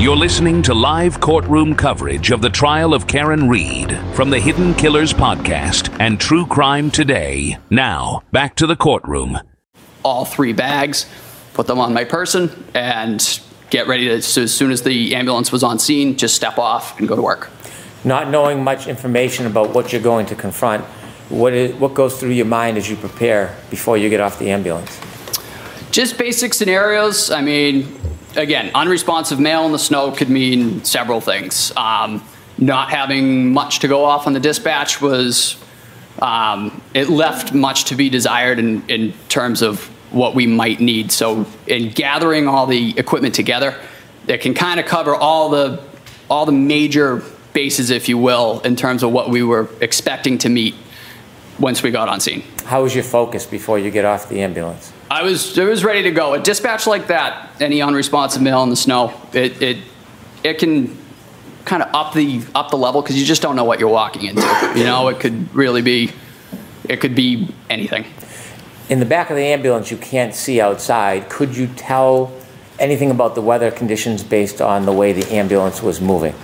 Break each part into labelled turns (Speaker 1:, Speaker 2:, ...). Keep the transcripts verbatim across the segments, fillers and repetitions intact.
Speaker 1: You're listening to live courtroom coverage of the trial of Karen Read from the Hidden Killers podcast and True Crime Today. Now, back to the courtroom.
Speaker 2: All three bags, put them on my person, and get ready to, so as soon as the ambulance was on scene, just step off and go to work.
Speaker 3: Not knowing much information about what you're going to confront, what is, what goes through your mind as you prepare before you get off the ambulance?
Speaker 2: Just basic scenarios. I mean, again, unresponsive mail in the snow could mean several things. Um, not having much to go off on the dispatch was, um, it left much to be desired in, in terms of what we might need. So in gathering all the equipment together, it can kind of cover all the, all the major bases, if you will, in terms of what we were expecting to meet once we got on scene.
Speaker 3: How was your focus before you get off the ambulance?
Speaker 2: I was, I was ready to go. A dispatch like that, any unresponsive mail in the snow, it, it, it can kind of up the, up the level because you just don't know what you're walking into. You know, it could really be, it could be anything.
Speaker 3: In the back of the ambulance, you can't see outside. Could you tell anything about the weather conditions based on the way the ambulance was moving?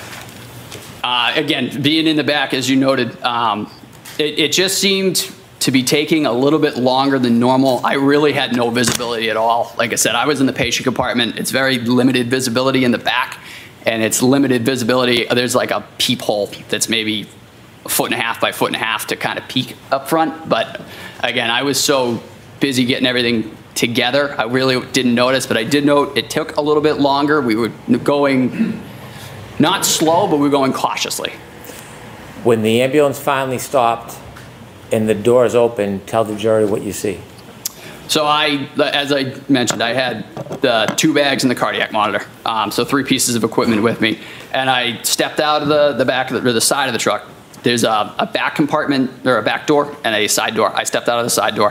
Speaker 2: Uh, again, being in the back, as you noted, um, it, it just seemed to be taking a little bit longer than normal. I really had no visibility at all. Like I said, I was in the patient compartment. It's very limited visibility in the back, and it's limited visibility. There's like a peephole that's maybe a foot and a half by foot and a half to kind of peek up front. But again, I was so busy getting everything together, I really didn't notice, but I did note it took a little bit longer. We were going not slow, but we were going cautiously.
Speaker 3: When the ambulance finally stopped and the doors open, tell the jury what you see.
Speaker 2: So I, as I mentioned, I had the two bags and the cardiac monitor, um, so three pieces of equipment with me. And I stepped out of the, the back of the, or the side of the truck. There's a, a back compartment, or a back door, and a side door. I stepped out of the side door.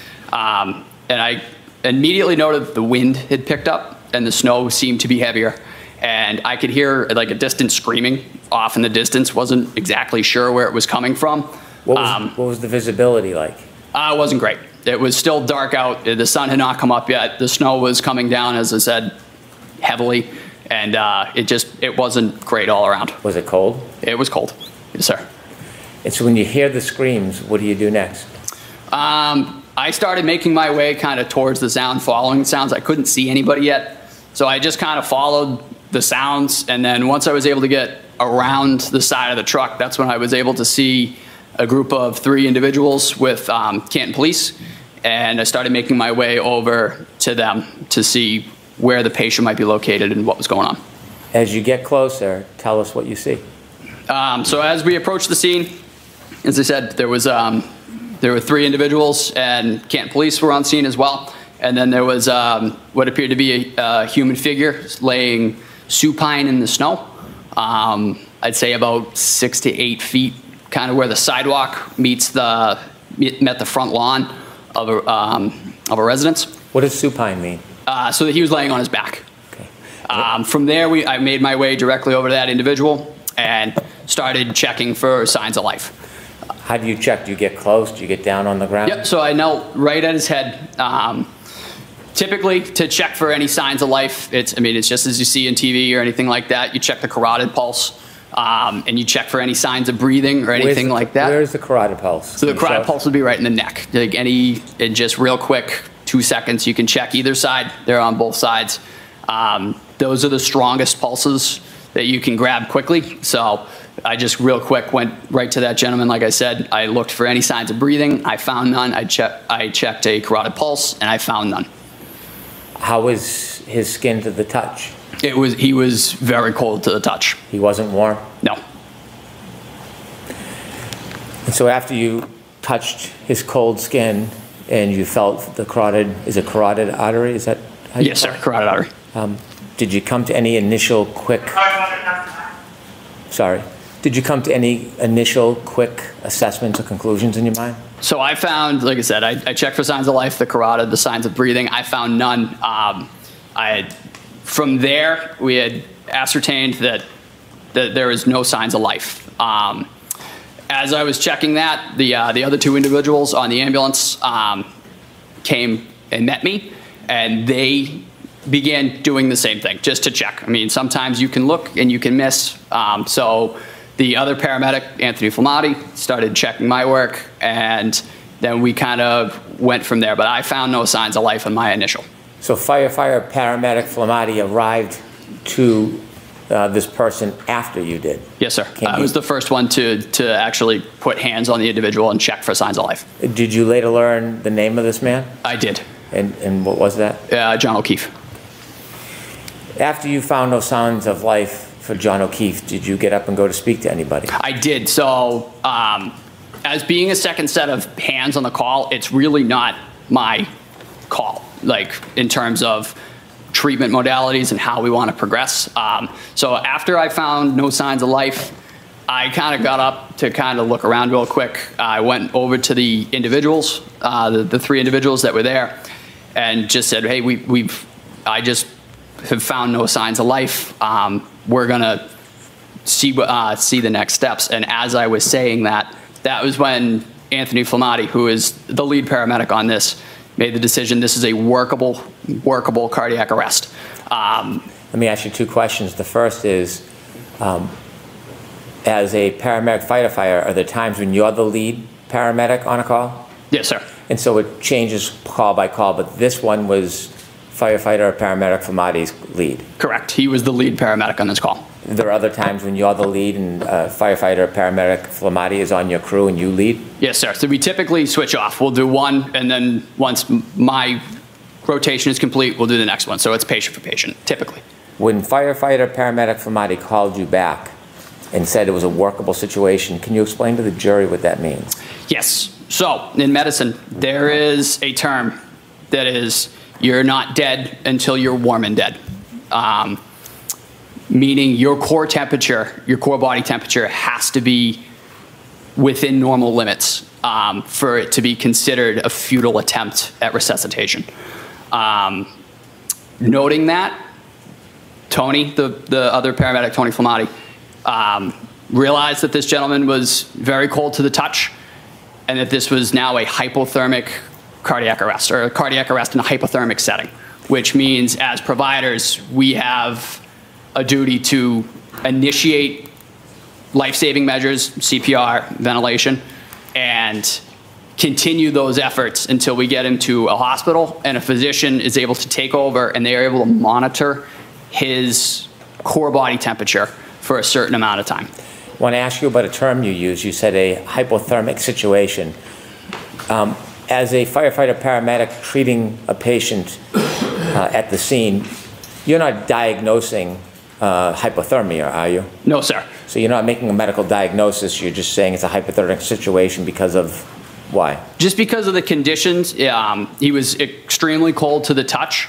Speaker 2: Um, and I immediately noted the wind had picked up and the snow seemed to be heavier. And I could hear like a distant screaming off in the distance. Wasn't exactly sure where it was coming from.
Speaker 3: What was,
Speaker 2: um,
Speaker 3: what was the visibility like?
Speaker 2: Uh, it wasn't great. It was still dark out. The sun had not come up yet. The snow was coming down, as I said, heavily. And uh, it just, it wasn't great all around.
Speaker 3: Was it cold?
Speaker 2: It was cold. Yes, sir.
Speaker 3: And so when you hear the screams, what do you do next?
Speaker 2: Um, I started making my way kind of towards the sound, following the sounds. I couldn't see anybody yet. So I just kind of followed the sounds. And then once I was able to get around the side of the truck, that's when I was able to see a group of three individuals with um, Canton Police. And I started making my way over to them to see where the patient might be located and what was going on.
Speaker 3: As you get closer, tell us what you see.
Speaker 2: Um, so as we approached the scene, as I said, there was um, there were three individuals, and Canton Police were on scene as well. And then there was um, what appeared to be a, a human figure laying supine in the snow. Um, I'd say about six to eight feet, kind of where the sidewalk meets the met the front lawn of a um, of a residence.
Speaker 3: What does supine mean?
Speaker 2: Uh, so that he was laying on his back.
Speaker 3: Okay.
Speaker 2: Um, from there, we I made my way directly over to that individual and started checking for signs of life.
Speaker 3: How do you check? Do you get close? Do you get down on the ground?
Speaker 2: Yep. So I knelt right at his head. Um, typically, to check for any signs of life, it's I mean it's just as you see in T V or anything like that. You check the carotid pulse. Um, and you check for any signs of breathing or anything
Speaker 3: the,
Speaker 2: like that.
Speaker 3: Where's the carotid pulse?
Speaker 2: So the carotid pulse would be right in the neck. Like any, and just real quick, two seconds, you can check either side. They're on both sides. Um, those are the strongest pulses that you can grab quickly. So I just real quick went right to that gentleman. Like I said, I looked for any signs of breathing. I found none. I, che- I checked a carotid pulse, and I found none.
Speaker 3: How was his skin to the touch?
Speaker 2: It was, he was very cold to the touch.
Speaker 3: He wasn't warm?
Speaker 2: No.
Speaker 3: And so after you touched his cold skin and you felt the carotid, is it carotid artery? Is that how you
Speaker 2: Yes, sir, carotid artery.
Speaker 3: Um, did you come to any initial quick, sorry, did you come to any initial quick assessments or conclusions in your mind?
Speaker 2: So I found, like I said, I, I checked for signs of life, the carotid, the signs of breathing. I found none. Um, I had, from there, we had ascertained that, that there is no signs of life. Um, as I was checking that, the uh, the other two individuals on the ambulance um, came and met me, and they began doing the same thing just to check. I mean, sometimes you can look and you can miss. Um, so the other paramedic, Anthony Flamati, started checking my work, and then we kind of went from there. But I found no signs of life in my initial.
Speaker 3: So firefighter paramedic Flamati arrived to uh, this person after you did?
Speaker 2: Yes, sir.
Speaker 3: Can
Speaker 2: I
Speaker 3: you-
Speaker 2: was the first one to, to actually put hands on the individual and check for signs of life.
Speaker 3: Did you later learn the name of this man?
Speaker 2: I did.
Speaker 3: And, and what was that?
Speaker 2: Uh, John O'Keefe.
Speaker 3: After you found no signs of life for John O'Keefe, did you get up and go to speak to anybody?
Speaker 2: I did. So um, as being a second set of hands on the call, it's really not my call, like in terms of treatment modalities and how we want to progress. Um, so after I found no signs of life, I kind of got up to kind of look around real quick. I went over to the individuals, uh, the, the three individuals that were there, and just said, hey, we, we've, I just have found no signs of life. Um, we're gonna see, uh, see the next steps. And as I was saying that, that was when Anthony Flamati, who is the lead paramedic on this, made the decision this is a workable, workable cardiac arrest. Um,
Speaker 3: Let me ask you two questions. The first is, um, as a paramedic firefighter, are there times when you're the lead paramedic on a call?
Speaker 2: yes, sir.
Speaker 3: And so it changes call by call, but this one was firefighter or paramedic Flamati's lead.
Speaker 2: Correct. He was the lead paramedic on this call.
Speaker 3: There are other times when you're the lead and uh, firefighter or paramedic Flamati is on your crew and you lead?
Speaker 2: Yes, sir. So we typically switch off. We'll do one, and then once m- my rotation is complete, we'll do the next one. So it's patient for patient, typically.
Speaker 3: When firefighter paramedic Flamati called you back and said it was a workable situation, can you explain to the jury what that means?
Speaker 2: Yes. So in medicine, there is a term that is you're not dead until you're warm and dead. Um, meaning your core temperature, your core body temperature has to be within normal limits um, for it to be considered a futile attempt at resuscitation. Um, noting that, Tony, the, the other paramedic, Tony Flamati, um, realized that this gentleman was very cold to the touch and that this was now a hypothermic cardiac arrest, or a cardiac arrest in a hypothermic setting, which means as providers, we have a duty to initiate life-saving measures, C P R, ventilation, and continue those efforts until we get him to a hospital and a physician is able to take over and they are able to monitor his core body temperature for a certain amount of time.
Speaker 3: I want to ask you about a term you used. You said a hypothermic situation. Um, as a firefighter paramedic treating a patient uh, at the scene, you're not diagnosing uh, hypothermia, are you?
Speaker 2: No, sir.
Speaker 3: So you're not making a medical diagnosis, you're just saying it's a hypothermic situation because of why?
Speaker 2: Just because of the conditions, um, he was extremely cold to the touch,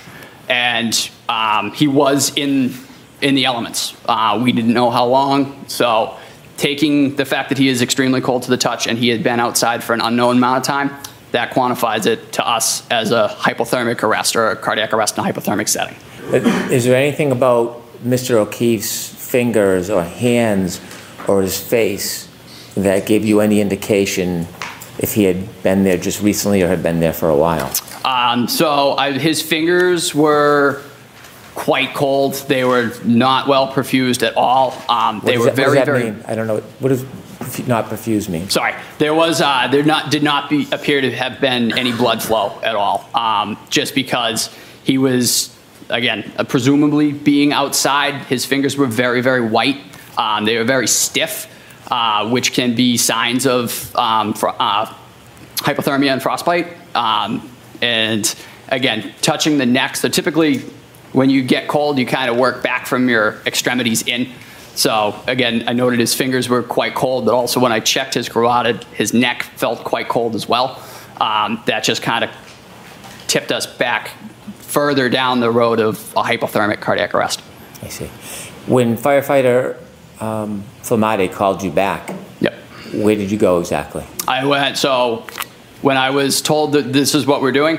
Speaker 2: and um, he was in in the elements. Uh, we didn't know how long, so taking the fact that he is extremely cold to the touch and he had been outside for an unknown amount of time, that quantifies it to us as a hypothermic arrest or a cardiac arrest in a hypothermic setting.
Speaker 3: But is there anything about Mister O'Keefe's fingers or hands or his face that gave you any indication if he had been there just recently or had been there for a while?
Speaker 2: Um, so I, his fingers were quite cold. They were not well perfused at all. Um, they were
Speaker 3: that,
Speaker 2: very,
Speaker 3: what does that
Speaker 2: very.
Speaker 3: mean? I don't know. What does not perfused mean?
Speaker 2: Sorry, there was uh, there not did not be, appear to have been any blood flow at all. Um, just because he was, again, uh, presumably being outside, his fingers were very, very white. Um, they were very stiff, uh, which can be signs of um, fr- uh, hypothermia and frostbite. Um, and again, touching the neck. So typically, when you get cold, you kind of work back from your extremities in. So again, I noted his fingers were quite cold, but also when I checked his carotid, his neck felt quite cold as well. Um, that just kind of tipped us back further down the road of a hypothermic cardiac arrest.
Speaker 3: I see. When firefighter um, Flamati called you back,
Speaker 2: Yep.
Speaker 3: where did you go exactly?
Speaker 2: I went, so when I was told that this is what we're doing,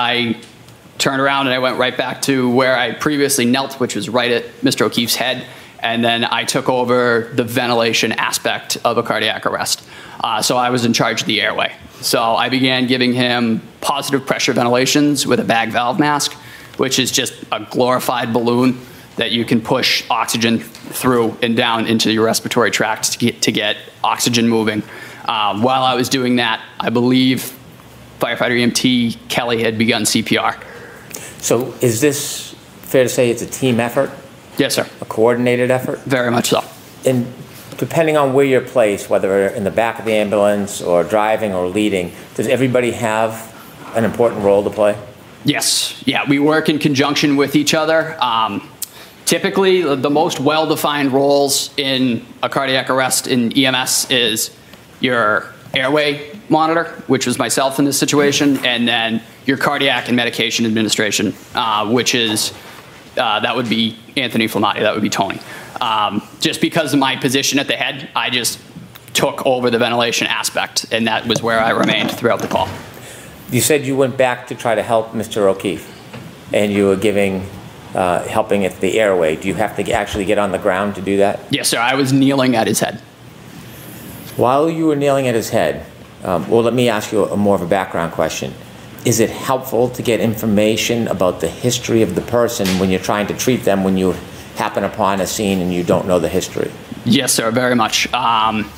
Speaker 2: I turned around and I went right back to where I previously knelt, which was right at Mister O'Keefe's head. And then I took over the ventilation aspect of a cardiac arrest. Uh, so I was in charge of the airway. So I began giving him positive pressure ventilations with a bag valve mask, which is just a glorified balloon that you can push oxygen through and down into your respiratory tract to get, to get oxygen moving. Um, while I was doing that, I believe firefighter E M T Kelly had begun C P R.
Speaker 3: So is this fair to say it's a team effort?
Speaker 2: Yes, sir.
Speaker 3: A coordinated effort?
Speaker 2: Very much so.
Speaker 3: And depending on where you're placed, whether in the back of the ambulance or driving or leading, does everybody have an important role to play?
Speaker 2: Yes. Yeah, we work in conjunction with each other. Um, typically, the most well-defined roles in a cardiac arrest in E M S is your airway monitor, which was myself in this situation, and then your cardiac and medication administration, uh, which is, uh, that would be Anthony Flamati, that would be Tony. Um, just because of my position at the head, I just took over the ventilation aspect, and that was where I remained throughout the call.
Speaker 3: You said you went back to try to help Mister O'Keefe, and you were giving, uh, helping at the airway. Do you have to actually get on the ground to do that?
Speaker 2: Yes, sir. I was kneeling at his head.
Speaker 3: While you were kneeling at his head, um, well, let me ask you a, a more of a background question. Is it helpful to get information about the history of the person when you're trying to treat them when you happen upon a scene and you don't know the history?
Speaker 2: Yes, sir, very much. Um,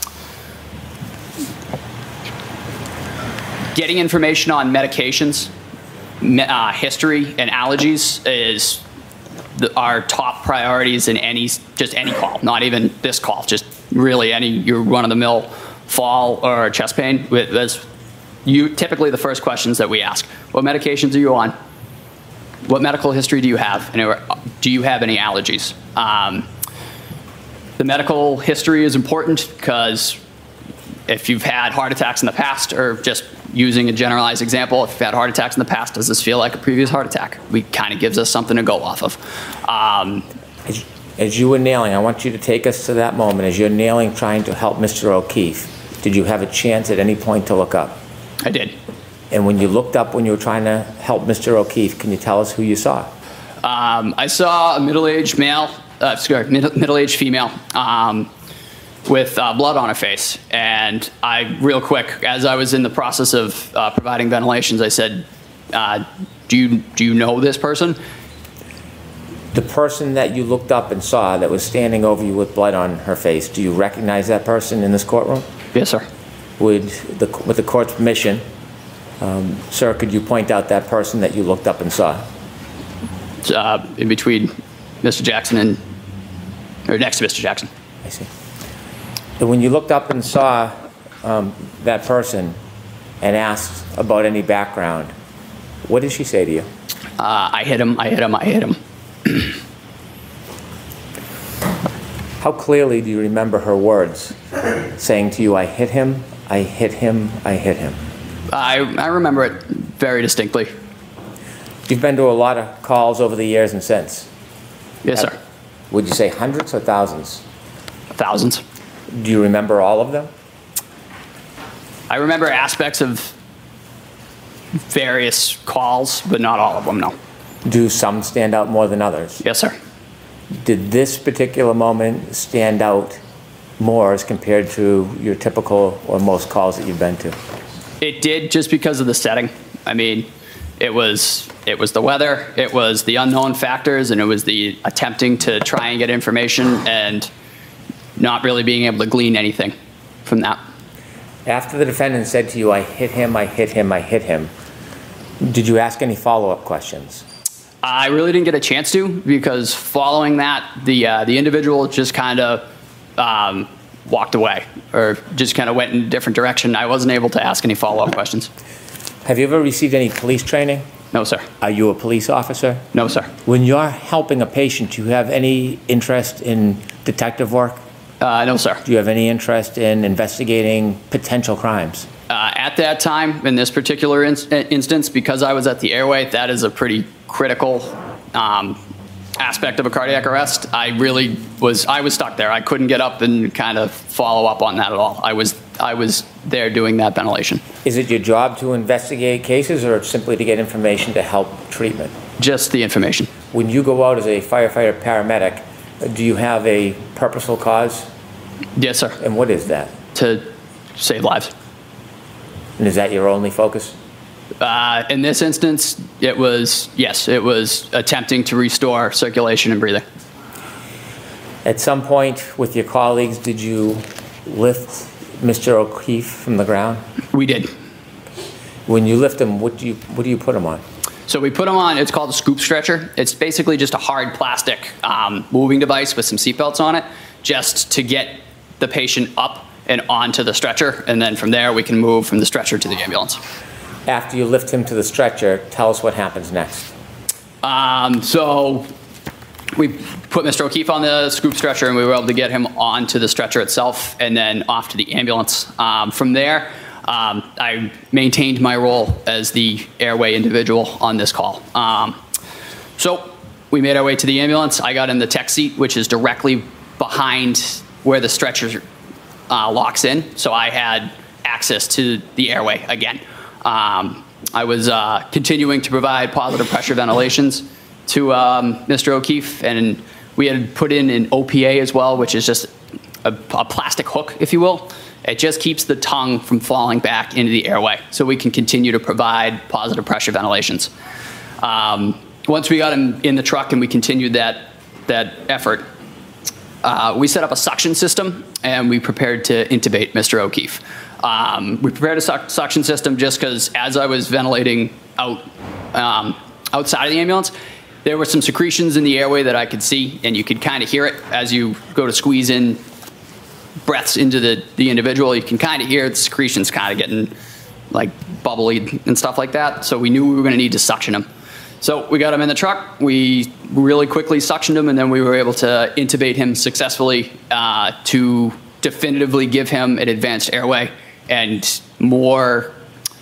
Speaker 2: getting information on medications, me, uh, history, and allergies is the, our top priorities in any, just any call, not even this call, just really any, your run-of-the-mill fall or chest pain. That's you, typically the first questions that we ask. What medications are you on? What medical history do you have? And do you have any allergies? Um, the medical history is important because if you've had heart attacks in the past, or just using a generalized example, if you've had heart attacks in the past, does this feel like a previous heart attack? We kind of gives us something to go off of. Um,
Speaker 3: as, as you were nailing, I want you to take us to that moment. As you're nailing, trying to help Mister O'Keefe, did you have a chance at any point to look up?
Speaker 2: I did.
Speaker 3: And when you looked up when you were trying to help Mister O'Keefe, can you tell us who you saw?
Speaker 2: Um, I saw a middle-aged male, uh, sorry, middle-aged female um, with uh, blood on her face. And I, real quick, as I was in the process of uh, providing ventilations, I said, uh, do you, do you know this person?
Speaker 3: The person that you looked up and saw that was standing over you with blood on her face, do you recognize that person in this courtroom?
Speaker 2: Yes, sir.
Speaker 3: Would the, with the court's permission, um, sir, could you point out that person that you looked up and saw?
Speaker 2: Uh, in between Mister Jackson and, or next to Mister Jackson.
Speaker 3: I see. So when you looked up and saw um, that person and asked about any background, what did she say to you?
Speaker 2: Uh, I hit him, I hit him, I hit him.
Speaker 3: How clearly do you remember her words saying to you, I hit him, I hit him, I hit him?
Speaker 2: I, I remember it very distinctly.
Speaker 3: You've been to a lot of calls over the years and since.
Speaker 2: Yes,
Speaker 3: Have,
Speaker 2: sir.
Speaker 3: Would you say hundreds or thousands?
Speaker 2: Thousands.
Speaker 3: Do you remember all of them?
Speaker 2: I remember aspects of various calls, but not all of them, no.
Speaker 3: Do some stand out more than others?
Speaker 2: Yes, sir.
Speaker 3: Did this particular moment stand out more as compared to your typical or most calls that you've been to?
Speaker 2: It did, just because of the setting. I mean, it was it was the weather, it was the unknown factors, and it was the attempting to try and get information and not really being able to glean anything from that.
Speaker 3: After the defendant said to you, I hit him, I hit him, I hit him, did you ask any follow-up questions?
Speaker 2: I really didn't get a chance to, because following that, the uh, the individual just kind of um, walked away, or just kind of went in a different direction. I wasn't able to ask any follow-up questions.
Speaker 3: Have you ever received any police training?
Speaker 2: No, sir.
Speaker 3: Are you a police officer?
Speaker 2: No, sir.
Speaker 3: When you're helping a patient, do you have any interest in detective work?
Speaker 2: Uh, no, sir.
Speaker 3: Do you have any interest in investigating potential crimes?
Speaker 2: Uh, at that time, in this particular in instance, because I was at the airway, that is a pretty critical um, aspect of a cardiac arrest. I really was, I was stuck there. I couldn't get up and kind of follow up on that at all. I was, I was there doing that ventilation.
Speaker 3: Is it your job to investigate cases, or simply to get information to help treatment?
Speaker 2: Just the information.
Speaker 3: When you go out as a firefighter paramedic, do you have a purposeful cause?
Speaker 2: Yes, sir.
Speaker 3: And what is that?
Speaker 2: To save lives.
Speaker 3: And is that your only focus?
Speaker 2: Uh, in this instance, it was, yes, it was attempting to restore circulation and breathing.
Speaker 3: At some point with your colleagues, did you lift Mister O'Keefe from the ground?
Speaker 2: We did.
Speaker 3: When you lift him, what do you, what do you put him on?
Speaker 2: So we put him on, it's called a scoop stretcher. It's basically just a hard plastic um, moving device with some seatbelts on it, just to get the patient up and onto the stretcher. And then from there, we can move from the stretcher to the ambulance.
Speaker 3: After you lift him to the stretcher, tell us what happens next.
Speaker 2: Um, so we put Mister O'Keefe on the scoop stretcher, and we were able to get him onto the stretcher itself and then off to the ambulance. Um, from there, um, I maintained my role as the airway individual on this call. Um, so we made our way to the ambulance. I got in the tech seat, which is directly behind where the stretcher uh, locks in. So I had access to the airway again. Um, I was uh, continuing to provide positive pressure ventilations to um, Mister O'Keefe, and we had put in an O P A as well, which is just a, a plastic hook, if you will. It just keeps the tongue from falling back into the airway, so we can continue to provide positive pressure ventilations. Um, once we got him in the truck and we continued that, that effort, uh, we set up a suction system, and we prepared to intubate Mister O'Keefe. Um, we prepared a suc suction system just because as I was ventilating out um, outside of the ambulance, there were some secretions in the airway that I could see, and you could kind of hear it as you go to squeeze in breaths into the, the individual. You can kind of hear the secretions kind of getting like bubbly and stuff like that. So we knew we were going to need to suction him. So we got him in the truck. We really quickly suctioned him, and then we were able to intubate him successfully uh, to definitively give him an advanced airway and more,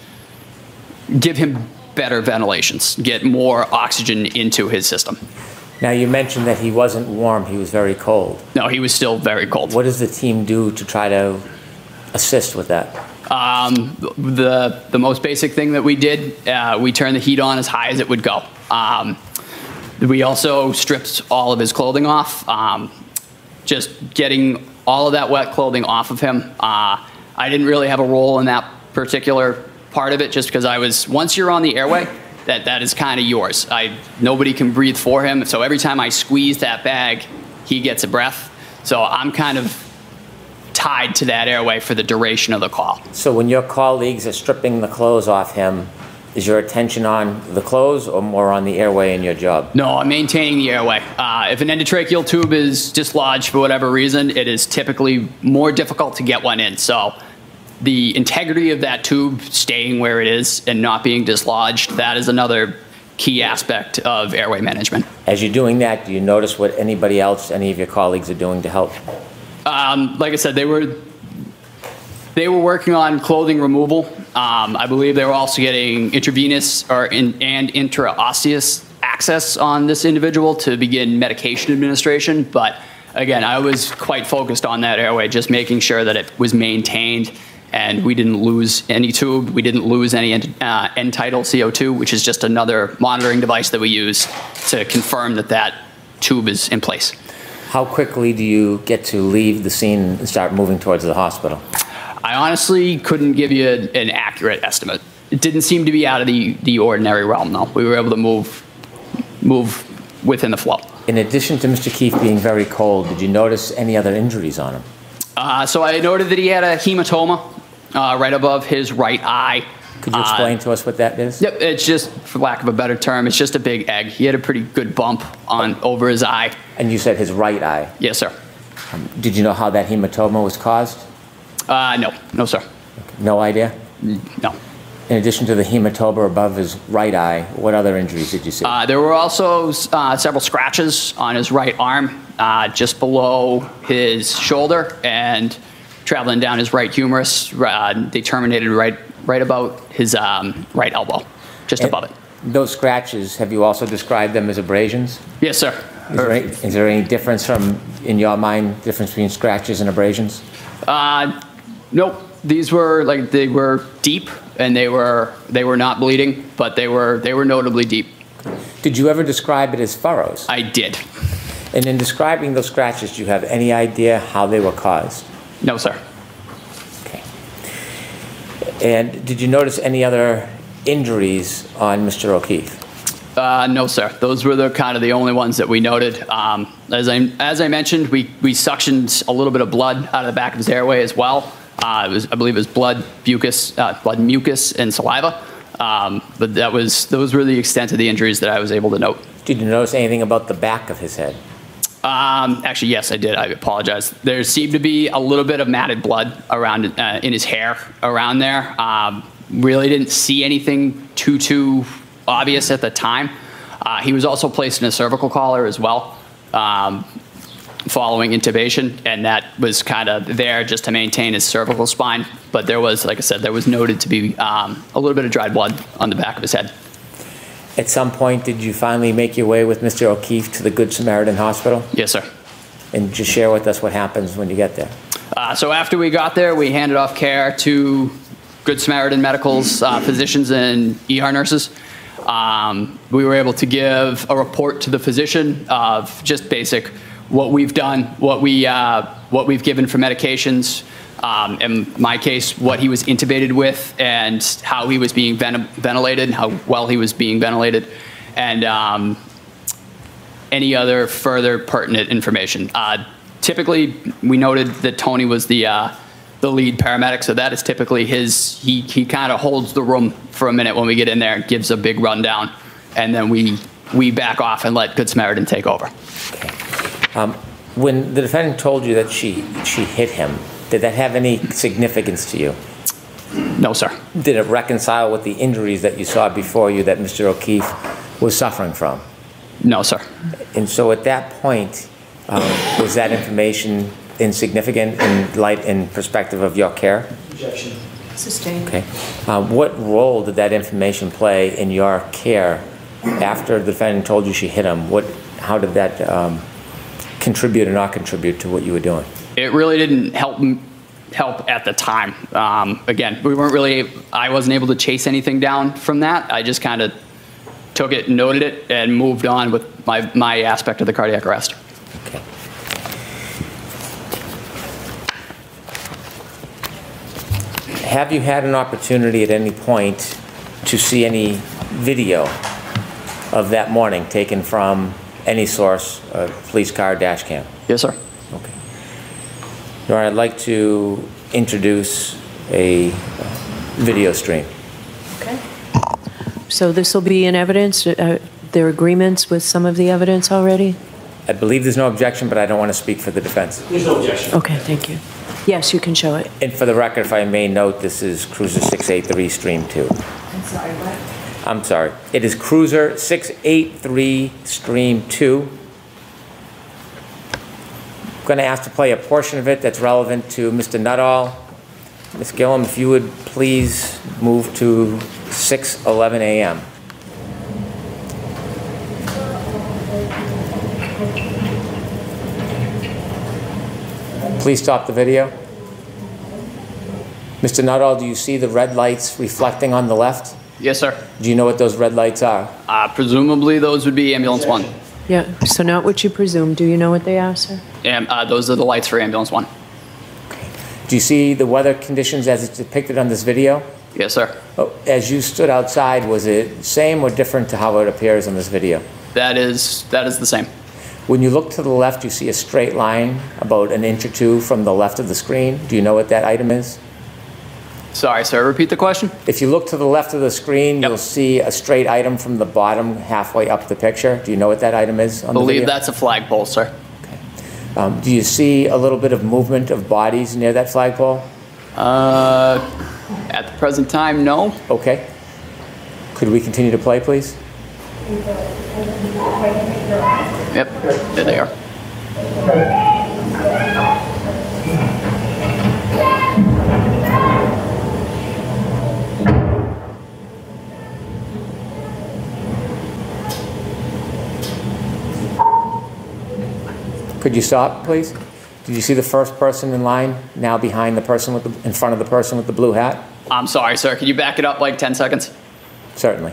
Speaker 2: give him better ventilations, get more oxygen into his system.
Speaker 3: Now, you mentioned that he wasn't warm, he was very cold.
Speaker 2: No, he was still very cold.
Speaker 3: What does the team do to try to assist with that?
Speaker 2: Um, the, the most basic thing that we did, uh, we turned the heat on as high as it would go. Um, we also stripped all of his clothing off, um, just getting all of that wet clothing off of him. Uh, I didn't really have a role in that particular part of it, just because I was, once you're on the airway, that, that is kind of yours. I, nobody can breathe for him, so every time I squeeze that bag, he gets a breath. So I'm kind of tied to that airway for the duration of the call.
Speaker 3: So when your colleagues are stripping the clothes off him, is your attention on the clothes or more on the airway in your job?
Speaker 2: No, I'm maintaining the airway. Uh, if an endotracheal tube is dislodged for whatever reason, it is typically more difficult to get one in. So the integrity of that tube staying where it is and not being dislodged, that is another key aspect of airway management.
Speaker 3: As you're doing that, do you notice what anybody else, any of your colleagues are doing to help?
Speaker 2: Um, like I said, they were they were working on clothing removal. Um, I believe they were also getting intravenous or in, and intraosseous access on this individual to begin medication administration. But again, I was quite focused on that airway, just making sure that it was maintained and we didn't lose any tube. We didn't lose any uh, end-tidal C O two, which is just another monitoring device that we use to confirm that that tube is in place.
Speaker 3: How quickly do you get to leave the scene and start moving towards the hospital?
Speaker 2: I honestly couldn't give you a, an accurate estimate. It didn't seem to be out of the, the ordinary realm, though. We were able to move, move within the flow.
Speaker 3: In addition to Mister Keefe being very cold, did you notice any other injuries on him?
Speaker 2: Uh, so I noted that he had a hematoma uh, right above his right eye.
Speaker 3: Could you explain
Speaker 2: uh,
Speaker 3: to us what that is?
Speaker 2: Yep, it's just, for lack of a better term, it's just a big egg. He had a pretty good bump on over his eye.
Speaker 3: And you said his right eye?
Speaker 2: Yes, sir.
Speaker 3: Um, did you know how that hematoma was caused?
Speaker 2: Uh, no, no, sir.
Speaker 3: No idea?
Speaker 2: No.
Speaker 3: In addition to the hematoma above his right eye, what other injuries did you see?
Speaker 2: Uh, there were also uh, several scratches on his right arm, uh, just below his shoulder and traveling down his right humerus. Uh, they terminated right, right about his um, right elbow, just
Speaker 3: and
Speaker 2: above it.
Speaker 3: Those scratches, have you also described them as abrasions?
Speaker 2: Yes, sir.
Speaker 3: Is there, any, is there any difference from, in your mind, difference between scratches and abrasions?
Speaker 2: Uh, nope. These were like they were deep, and they were they were not bleeding, but they were they were notably deep.
Speaker 3: Did you ever describe it as furrows?
Speaker 2: I did.
Speaker 3: And in describing those scratches, do you have any idea how they were caused?
Speaker 2: No, sir.
Speaker 3: Okay. And did you notice any other injuries on Mister O'Keefe?
Speaker 2: Uh, no, sir. Those were the kind of the only ones that we noted. Um, as I as I mentioned, we we suctioned a little bit of blood out of the back of his airway as well. Uh, it was, I believe, it was blood, mucus, uh, blood, mucus, and saliva. Um, but that was those were the extent of the injuries that I was able to note.
Speaker 3: Did you notice anything about the back of his head?
Speaker 2: Um, actually, yes, I did. I apologize. There seemed to be a little bit of matted blood around uh, in his hair around there. Um, really didn't see anything too too obvious at the time. Uh, he was also placed in a cervical collar as well, um, following intubation, and that was kind of there just to maintain his cervical spine. But there was, like I said, there was noted to be um, a little bit of dried blood on the back of his head.
Speaker 3: At some point, did you finally make your way with Mister O'Keefe to the Good Samaritan Hospital?
Speaker 2: Yes, sir.
Speaker 3: And just share with us what happens when you get there.
Speaker 2: Uh, so after we got there, we handed off care to Good Samaritan Medical's uh, physicians and E R nurses. Um, we were able to give a report to the physician of just basic what we've done, what we uh, what we've given for medications. Um, in my case, what he was intubated with and how he was being ven ventilated, how well he was being ventilated, and um, any other further pertinent information. Uh, typically, we noted that Tony was the uh, the lead paramedic, so that is typically his. He he kind of holds the room for a minute when we get in there and gives a big rundown, and then we we back off and let Good Samaritan take over.
Speaker 3: Okay. Um, when the defendant told you that she she hit him, did that have any significance to you?
Speaker 2: No, sir.
Speaker 3: Did it reconcile with the injuries that you saw before you that Mister O'Keefe was suffering from?
Speaker 2: No, sir.
Speaker 3: And so at that point, um, was that information insignificant in light and perspective of your care?
Speaker 4: Objection.
Speaker 5: Sustained.
Speaker 3: Okay. Uh, what role did that information play in your care after the defendant told you she hit him? What, how did that um, contribute or not contribute to what you were doing?
Speaker 2: It really didn't help help at the time. Um, again, we weren't really, I wasn't able to chase anything down from that. I just kind of took it, noted it, and moved on with my, my aspect of the cardiac arrest.
Speaker 3: Okay. Have you had an opportunity at any point to see any video of that morning taken from any source, a police car, dash cam?
Speaker 2: Yes, sir.
Speaker 3: Okay. Your Honor, I'd like to introduce a video stream.
Speaker 5: Okay. So this will be in evidence? Uh, there are agreements with some of the evidence already?
Speaker 3: I believe there's no objection, but I don't want to speak for the defense.
Speaker 4: There's no objection.
Speaker 5: Okay, thank you. Yes, you can show it.
Speaker 3: And for the record, if I may note, this is Cruiser six eighty-three Stream two.
Speaker 5: I'm sorry, what?
Speaker 3: I'm sorry. It is Cruiser six eighty-three Stream two. I'm going to ask to play a portion of it that's relevant to Mister Nuttall. Miz Gillum, if you would please move to six eleven a m Please stop the video. Mister Nuttall, do you see the red lights reflecting on the left?
Speaker 2: Yes, sir.
Speaker 3: Do you know what those red lights are?
Speaker 2: Uh, presumably those would be ambulance one.
Speaker 5: Yeah, so not what you presume. Do you know what they are, sir?
Speaker 2: And uh, those are the lights for ambulance one.
Speaker 3: Do you see the weather conditions as it's depicted on this video?
Speaker 2: Yes, sir.
Speaker 3: Oh, as you stood outside, was it same or different to how it appears on this video?
Speaker 2: That is that is the same.
Speaker 3: When you look to the left, you see a straight line about an inch or two from the left of the screen. Do you know what that item is?
Speaker 2: Sorry, sir. Repeat the question.
Speaker 3: If you look to the left of the screen,
Speaker 2: Yep.
Speaker 3: you'll see a straight item from the bottom halfway up the picture. Do you know what that item is on
Speaker 2: I believe
Speaker 3: the video?
Speaker 2: that's a flagpole, sir.
Speaker 3: Um, do you see a little bit of movement of bodies near that flagpole?
Speaker 2: Uh, at the present time, no.
Speaker 3: Okay. Could we continue to play, please?
Speaker 2: Yep, there they are.
Speaker 3: Could you stop, please? Did you see the first person in line now behind the person with the, in front of the person with the blue hat?
Speaker 2: I'm sorry, sir. Can you back it up like ten seconds?
Speaker 3: Certainly.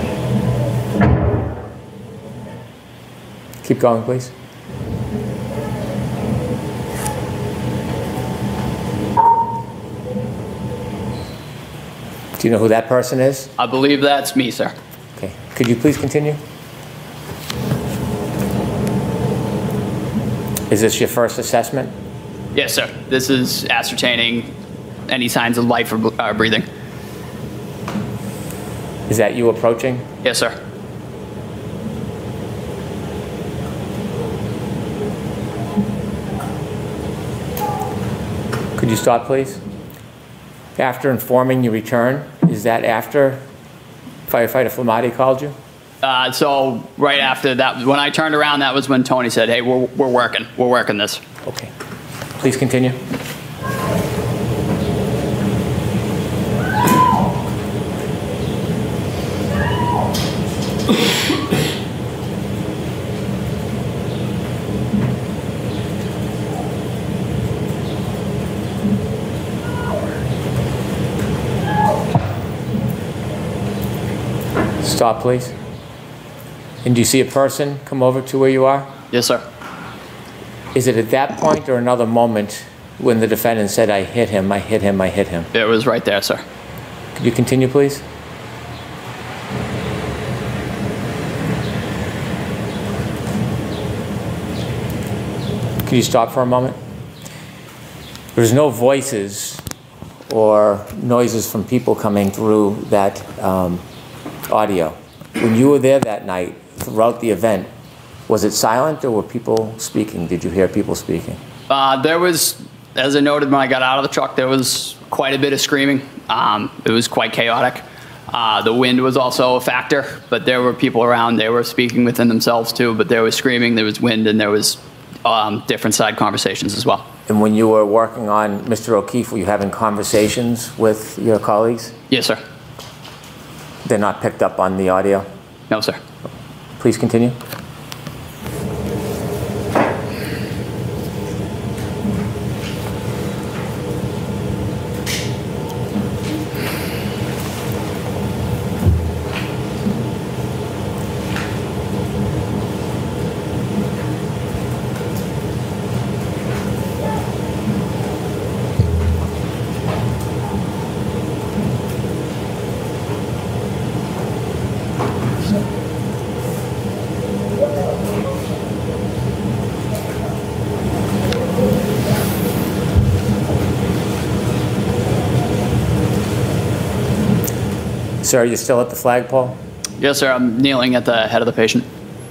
Speaker 3: Keep going, please. Do you know who that person is?
Speaker 2: I believe that's me, sir.
Speaker 3: Okay. Could you please continue? Is this your first assessment?
Speaker 2: Yes, sir. This is ascertaining any signs of life or uh, breathing.
Speaker 3: Is that you approaching?
Speaker 2: Yes, sir.
Speaker 3: Could you stop, please? After informing your return, is that after firefighter Flamati called you?
Speaker 2: Uh, so right after that, when I turned around, that was when Tony said, hey, we're, we're working. We're working this.
Speaker 3: Okay. Please continue. Stop, please. And do you see a person come over to where you are?
Speaker 2: Yes, sir.
Speaker 3: Is it at that point or another moment when the defendant said, I hit him, I hit him, I hit him?
Speaker 2: It was right there, sir.
Speaker 3: Could you continue, please? Could you stop for a moment? There's no voices or noises from people coming through that um, audio. When you were there that night, throughout the event, was it silent or were people speaking? Did you hear people speaking?
Speaker 2: Uh, there was, as I noted when I got out of the truck, there was quite a bit of screaming. Um, it was quite chaotic. Uh, the wind was also a factor, but there were people around. They were speaking within themselves too, but there was screaming, there was wind, and there was um, different side conversations as well.
Speaker 3: And when you were working on Mister O'Keefe, were you having conversations with your colleagues?
Speaker 2: Yes, sir.
Speaker 3: They're not picked up on the audio?
Speaker 2: No, sir.
Speaker 3: Please continue. Sir, are you still at the flagpole?
Speaker 2: Yes, sir. I'm kneeling at the head of the patient.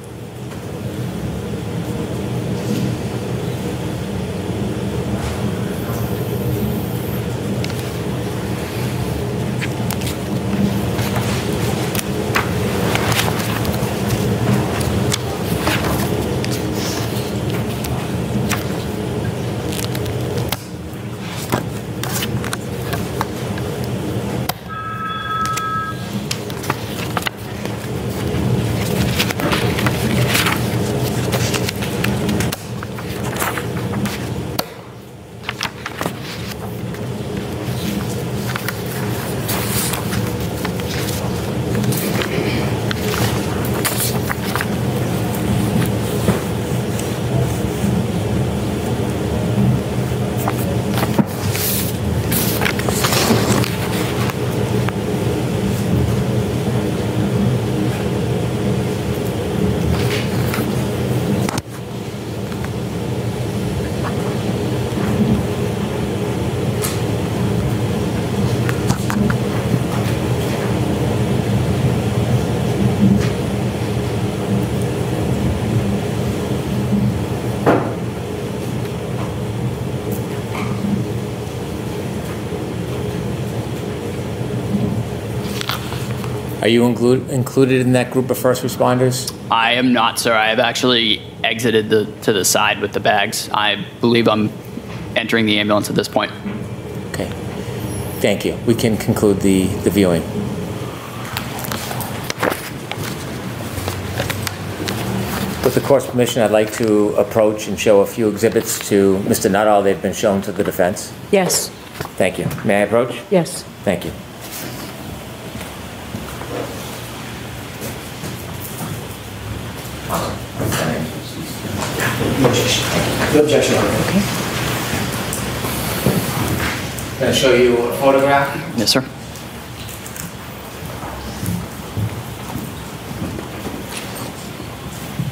Speaker 3: Are you include, included in that group of first responders?
Speaker 2: I am not, sir. I have actually exited the, to the side with the bags. I believe I'm entering the ambulance at this point.
Speaker 3: Okay. Thank you. We can conclude the, the viewing. With the court's permission, I'd like to approach and show a few exhibits to Mister Nuttall. They've been shown to the defense.
Speaker 5: Yes,
Speaker 3: Thank you. May I approach?
Speaker 5: yes.
Speaker 3: Thank you.
Speaker 4: No objection.
Speaker 5: Okay.
Speaker 3: I'm going to show you a photograph.
Speaker 2: Yes, sir.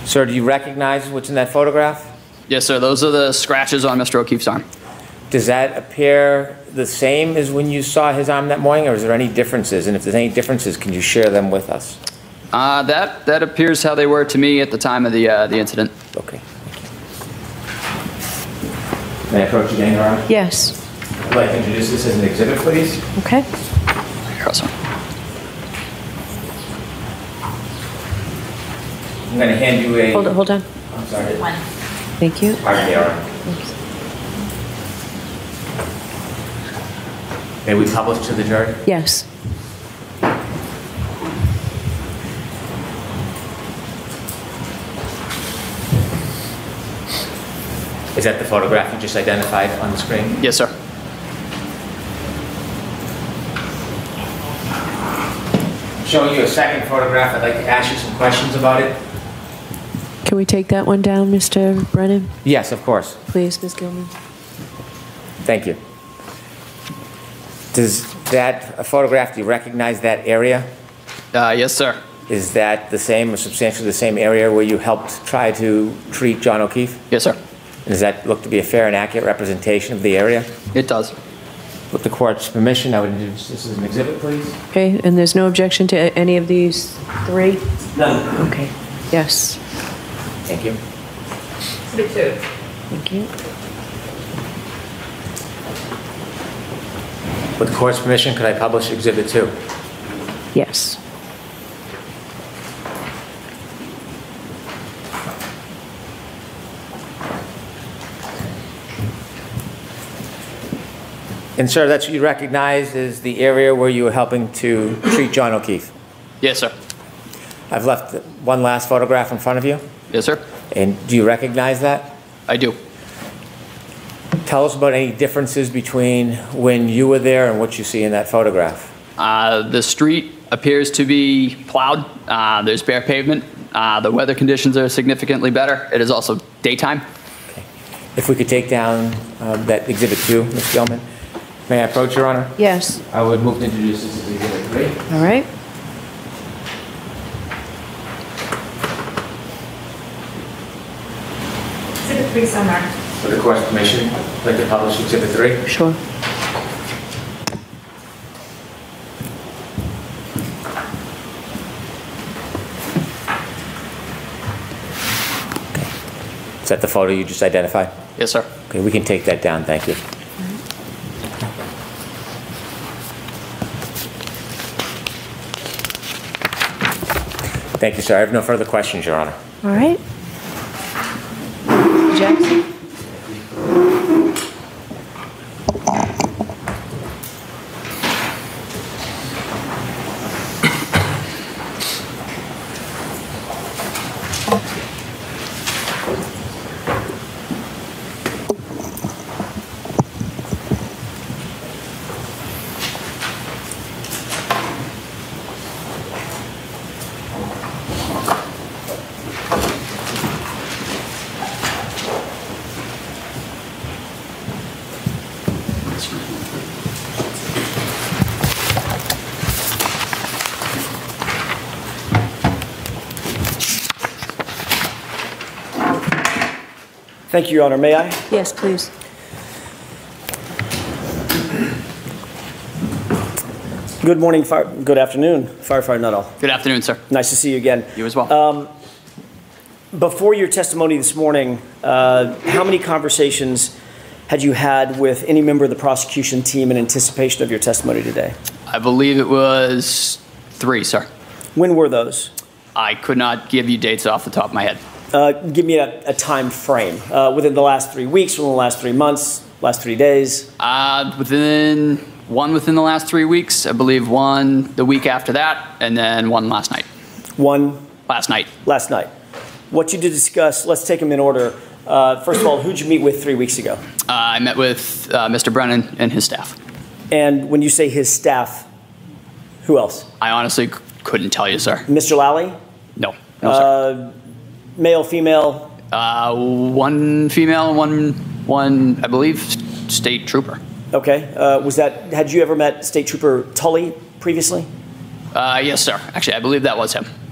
Speaker 3: Sir, do you recognize what's in that photograph?
Speaker 2: Yes, sir. Those are the scratches on Mister O'Keefe's arm.
Speaker 3: Does that appear the same as when you saw his arm that morning, or is there any differences? And if there's any differences, can you share them with us?
Speaker 2: Uh, that that appears how they were to me at the time of the uh, the incident.
Speaker 3: Okay. May I approach again, Your Honor?
Speaker 5: Yes.
Speaker 3: I'd like to introduce this as an exhibit, please.
Speaker 5: Okay.
Speaker 2: Awesome.
Speaker 3: I'm going to hand you a...
Speaker 5: Hold, hold on.
Speaker 3: I'm sorry.
Speaker 6: One.
Speaker 5: Thank you.
Speaker 3: Pardon me, Your Honor. May we publish to the jury?
Speaker 5: Yes.
Speaker 3: Is that the photograph you just identified on the screen?
Speaker 2: Yes, sir.
Speaker 3: Showing you a second photograph, I'd like to ask you some questions about it.
Speaker 5: Can we take that one down, Mister Brennan?
Speaker 3: Yes, of course.
Speaker 5: Please, Miz Gilman.
Speaker 3: Thank you. Does that a photograph, do you recognize that area?
Speaker 2: Uh, yes, sir.
Speaker 3: Is that the same or substantially the same area where you helped try to treat John O'Keefe?
Speaker 2: Yes, sir.
Speaker 3: And does that look to be a fair and accurate representation of the area?
Speaker 2: It does.
Speaker 3: With the court's permission, I would introduce this as an exhibit, please.
Speaker 5: Okay, and there's no objection to any of these three?
Speaker 3: None.
Speaker 5: Okay, yes.
Speaker 3: Thank you.
Speaker 6: Exhibit two.
Speaker 5: Thank you.
Speaker 3: With the court's permission, could I publish exhibit two?
Speaker 5: Yes.
Speaker 3: And sir, that's what you recognize as the area where you were helping to treat John O'Keefe.
Speaker 2: Yes, sir.
Speaker 3: I've left one last photograph in front of you.
Speaker 2: Yes, sir.
Speaker 3: And do you recognize that?
Speaker 2: I do.
Speaker 3: Tell us about any differences between when you were there and what you see in that photograph.
Speaker 2: Uh, the street appears to be plowed. Uh, there's bare pavement. Uh, the weather conditions are significantly better. It is also daytime.
Speaker 3: Okay. If we could take down um, that exhibit two, Miz Gilman. May I approach, Your Honor?
Speaker 5: Yes.
Speaker 3: I would move to introduce this as exhibit three.
Speaker 5: All right.
Speaker 6: Exhibit three, so marked.
Speaker 3: With the court's permission, I'd like to publish exhibit three.
Speaker 5: Sure.
Speaker 3: Is that the photo you just identified?
Speaker 2: Yes, sir.
Speaker 3: Okay, we can take that down, thank you. Thank you, sir. I have no further questions, Your Honor.
Speaker 5: All right. Jackson?
Speaker 4: Thank you, Your Honor. May I?
Speaker 5: Yes, please.
Speaker 4: Good morning, fire, good afternoon, Firefighter Nuttall.
Speaker 2: Good afternoon, sir.
Speaker 4: Nice to see you again.
Speaker 2: You as well.
Speaker 4: Um, before your testimony this morning, uh, how many conversations had you had with any member of the prosecution team in anticipation of your testimony today?
Speaker 2: I believe it was three, sir.
Speaker 4: When were those?
Speaker 2: I could not give you dates off the top of my head.
Speaker 4: Uh, give me a, a time frame. Uh, within the last three weeks, within the last three months, last three days?
Speaker 2: Uh, within one within the last three weeks, I believe one the week after that, and then one last night.
Speaker 4: One?
Speaker 2: Last night.
Speaker 4: Last night. What you did discuss, let's take them in order. Uh, first of all, who'd you meet with three weeks ago?
Speaker 2: Uh, I met with uh, Mister Brennan and his staff.
Speaker 4: And when you say his staff, who else?
Speaker 2: I honestly c- couldn't tell you, sir.
Speaker 4: Mister Lally?
Speaker 2: No. No, sir.
Speaker 4: Uh, male, female?
Speaker 2: Uh, one female, one, one, I believe, s- state trooper.
Speaker 4: Okay. Uh, was that, had you ever met State Trooper Tully previously?
Speaker 2: Uh, yes, sir. Actually, I believe that was him.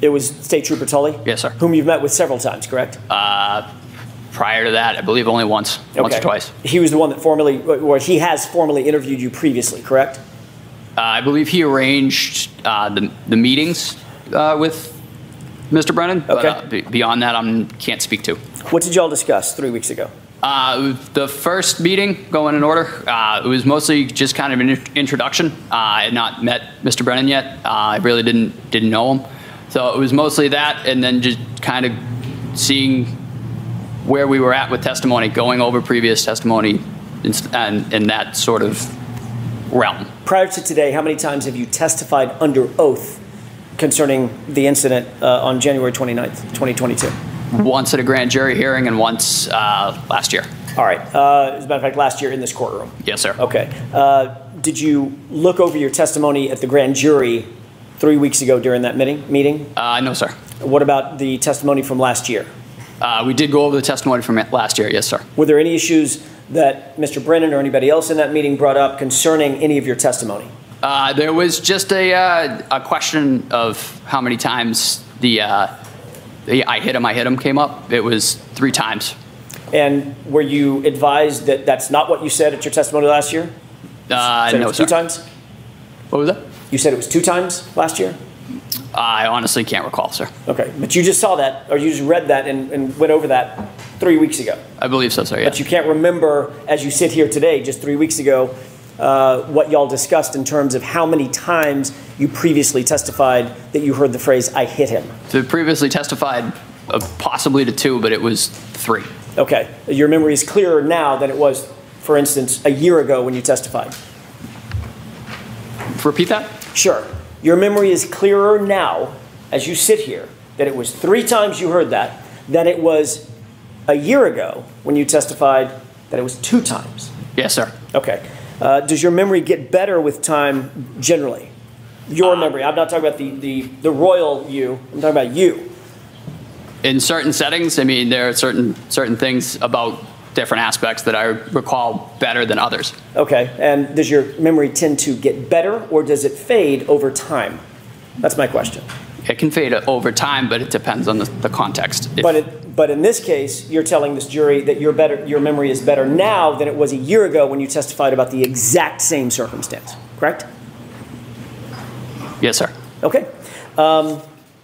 Speaker 4: It was State Trooper Tully?
Speaker 2: Yes, sir.
Speaker 4: Whom you've met with several times, correct?
Speaker 2: Uh, prior to that, I believe only once, once or twice.
Speaker 4: He was the one that formally, or he has formally interviewed you previously, correct?
Speaker 2: Uh, I believe he arranged uh, the, the meetings uh, with Mister Brennan, but
Speaker 4: Okay.
Speaker 2: uh, be- beyond that, I can't speak to.
Speaker 4: What did y'all discuss three weeks ago?
Speaker 2: Uh, the first meeting, going in order, uh, it was mostly just kind of an in- introduction. Uh, I had not met Mister Brennan yet. Uh, I really didn't didn't know him, so it was mostly that, and then just kind of seeing where we were at with testimony, going over previous testimony, and, and in that sort of realm.
Speaker 4: Prior to today, how many times have you testified under oath concerning the incident uh, on January twenty-ninth, twenty twenty-two?
Speaker 2: Once at a grand jury hearing and once uh, last year.
Speaker 4: All right. Uh, as a matter of fact, last year in this courtroom.
Speaker 2: Yes, sir.
Speaker 4: Okay. Uh, did you look over your testimony at the grand jury three weeks ago during that meeting? meeting?
Speaker 2: Uh, no, sir.
Speaker 4: What about the testimony from last year?
Speaker 2: Uh, we did go over the testimony from last year. Yes, sir.
Speaker 4: Were there any issues that Mister Brennan or anybody else in that meeting brought up concerning any of your testimony?
Speaker 2: Uh, there was just a, uh, a question of how many times the, uh, the I hit him, I hit him came up. It was three times.
Speaker 4: And were you advised that that's not what you said at your testimony last year?
Speaker 2: Uh,
Speaker 4: Said it
Speaker 2: no,
Speaker 4: was
Speaker 2: sir.
Speaker 4: two times?
Speaker 2: What was that?
Speaker 4: You said it was two times last year?
Speaker 2: I honestly can't recall, sir.
Speaker 4: Okay, but you just saw that, or you just read that and, and went over that three weeks ago.
Speaker 2: I believe so, sir, yeah.
Speaker 4: But you can't remember, as you sit here today, just three weeks ago, uh, what y'all discussed in terms of how many times you previously testified that you heard the phrase, I hit him.
Speaker 2: So previously testified uh, possibly to two, but it was three.
Speaker 4: Okay, your memory is clearer now than it was, for instance, a year ago when you testified.
Speaker 2: Repeat that?
Speaker 4: Sure. Your memory is clearer now, as you sit here, that it was three times you heard that, than it was a year ago when you testified that it was two times.
Speaker 2: Yes, sir.
Speaker 4: Okay. Uh, does your memory get better with time generally? Your memory. I'm not talking about the, the, the royal you. I'm talking about you.
Speaker 2: In certain settings, I mean, there are certain certain things about different aspects that I recall better than others.
Speaker 4: Okay. And does your memory tend to get better or does it fade over time? That's my question.
Speaker 2: It can fade over time, but it depends on the, the context. If-
Speaker 4: But it, but in this case, you're telling this jury that your better your memory is better now than it was a year ago when you testified about the exact same circumstance, correct?
Speaker 2: Yes, sir.
Speaker 4: Okay. Um,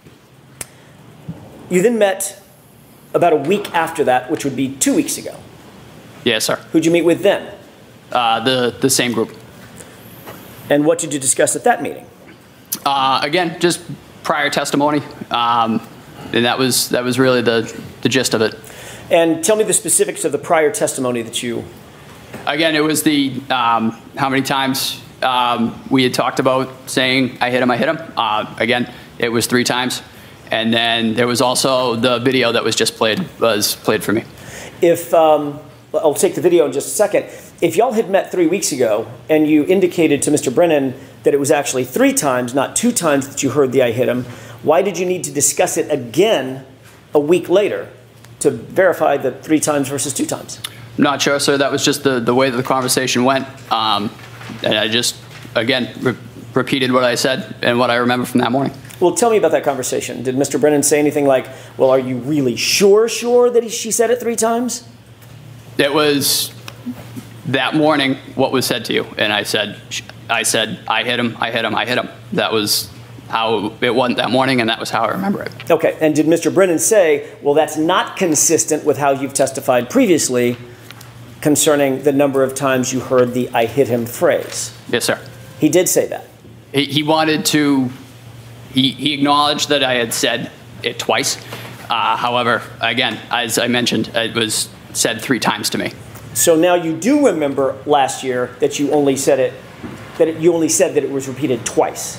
Speaker 4: you then met about a week after that, which would be two weeks ago.
Speaker 2: Yes, sir.
Speaker 4: Who'd you meet with then?
Speaker 2: Uh, the, the same group.
Speaker 4: And what did you discuss at that meeting?
Speaker 2: Uh, again, just prior testimony. Um, and that was that was really the, the gist of it.
Speaker 4: And tell me the specifics of the prior testimony that you...
Speaker 2: Again, it was the um, how many times um, we had talked about saying I hit him, I hit him. Uh, again, it was three times. And then there was also the video that was just played, was played for me.
Speaker 4: If, um, I'll take the video in just a second. If y'all had met three weeks ago and you indicated to Mister Brennan that it was actually three times, not two times that you heard the I hit him, why did you need to discuss it again a week later to verify the three times versus two times?
Speaker 2: Not sure, sir. That was just the, the way that the conversation went. Um, and I just, again, re- repeated what I said and what I remember from that morning.
Speaker 4: Well, tell me about that conversation. Did Mister Brennan say anything like, well, are you really sure, sure that he, she said it three times?
Speaker 2: It was that morning what was said to you. And I said, I said, I hit him, I hit him, I hit him. That was how it went that morning, and that was how I remember it.
Speaker 4: Okay, and did Mister Brennan say, well, that's not consistent with how you've testified previously concerning the number of times you heard the I hit him phrase?
Speaker 2: Yes, sir.
Speaker 4: He did say that.
Speaker 2: He, he wanted to, he, he acknowledged that I had said it twice. Uh, however, again, as I mentioned, it was said three times to me.
Speaker 4: So now you do remember last year that you only said it, that it, you only said that it was repeated twice.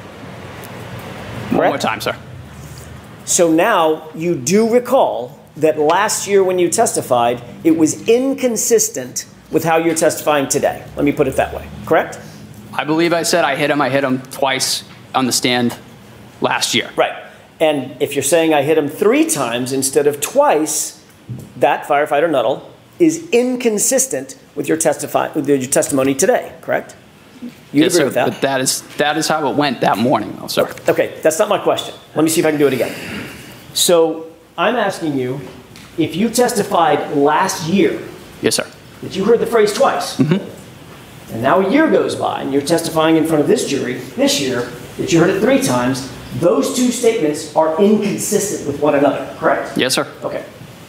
Speaker 2: One more
Speaker 4: Correct?
Speaker 2: time, sir.
Speaker 4: So now you do recall that last year when you testified, it was inconsistent with how you're testifying today. Let me put it that way, correct?
Speaker 2: I believe I said I hit him, I hit him twice on the stand last year.
Speaker 4: Right. And if you're saying I hit him three times instead of twice, that, firefighter Nuttall, is inconsistent with your, testify, with your testimony today, correct? You
Speaker 2: Yes,
Speaker 4: agree
Speaker 2: sir.
Speaker 4: with that?
Speaker 2: But that is, that is how it went that morning, though, sir.
Speaker 4: Okay, that's not my question. Let me see if I can do it again. So I'm asking you, if you testified last year
Speaker 2: Yes, sir.
Speaker 4: that you heard the phrase twice, and now a year goes by and you're testifying in front of this jury this year that you heard it three times, those two statements are inconsistent with one another, correct?
Speaker 2: Yes, sir.
Speaker 4: Okay.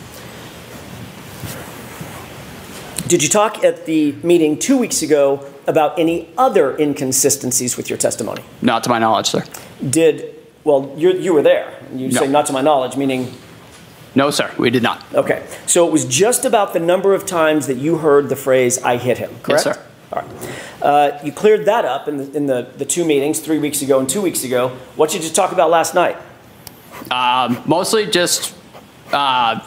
Speaker 4: Did you talk at the meeting two weeks ago about any other inconsistencies with your testimony?
Speaker 2: Not to my knowledge, sir.
Speaker 4: Did, well, you're, you were there. You
Speaker 2: No.
Speaker 4: say not to my knowledge, meaning,
Speaker 2: No, sir, we did not.
Speaker 4: okay. So it was just about the number of times that you heard the phrase, I hit him, correct?
Speaker 2: Yes, sir.
Speaker 4: All right. Uh, you cleared that up in, the, in the, the two meetings, three weeks ago and two weeks ago. What did you talk about last night?
Speaker 2: Um, mostly just uh,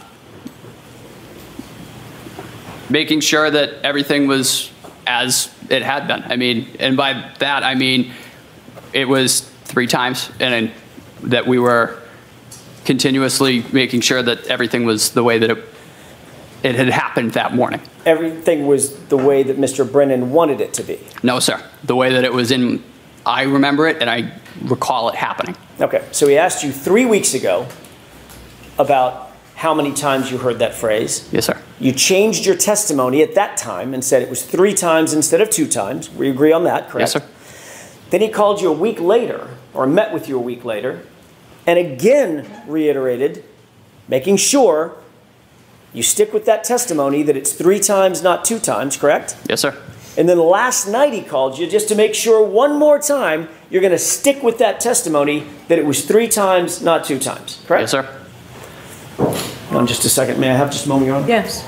Speaker 2: making sure that everything was as it had been. I mean, and by that, I mean, it was three times, and that we were continuously making sure that everything was the way that it, it had happened that morning.
Speaker 4: Everything was the way that Mister Brennan wanted it to be.
Speaker 2: No, sir. The way that it was in, I remember it, and I recall it happening.
Speaker 4: Okay, so he asked you three weeks ago about how many times you heard that phrase.
Speaker 2: Yes, sir.
Speaker 4: You changed your testimony at that time and said it was three times instead of two times. We agree on that, correct?
Speaker 2: Yes, sir.
Speaker 4: Then he called you a week later, or met with you a week later, and again reiterated, making sure you stick with that testimony that it's three times, not two times, correct?
Speaker 2: Yes, sir.
Speaker 4: And then last night he called you just to make sure one more time you're going to stick with that testimony that it was three times, not two times, correct?
Speaker 2: Yes, sir.
Speaker 4: Hold on just a second. May I have just a moment, Your Honor?
Speaker 5: Yes.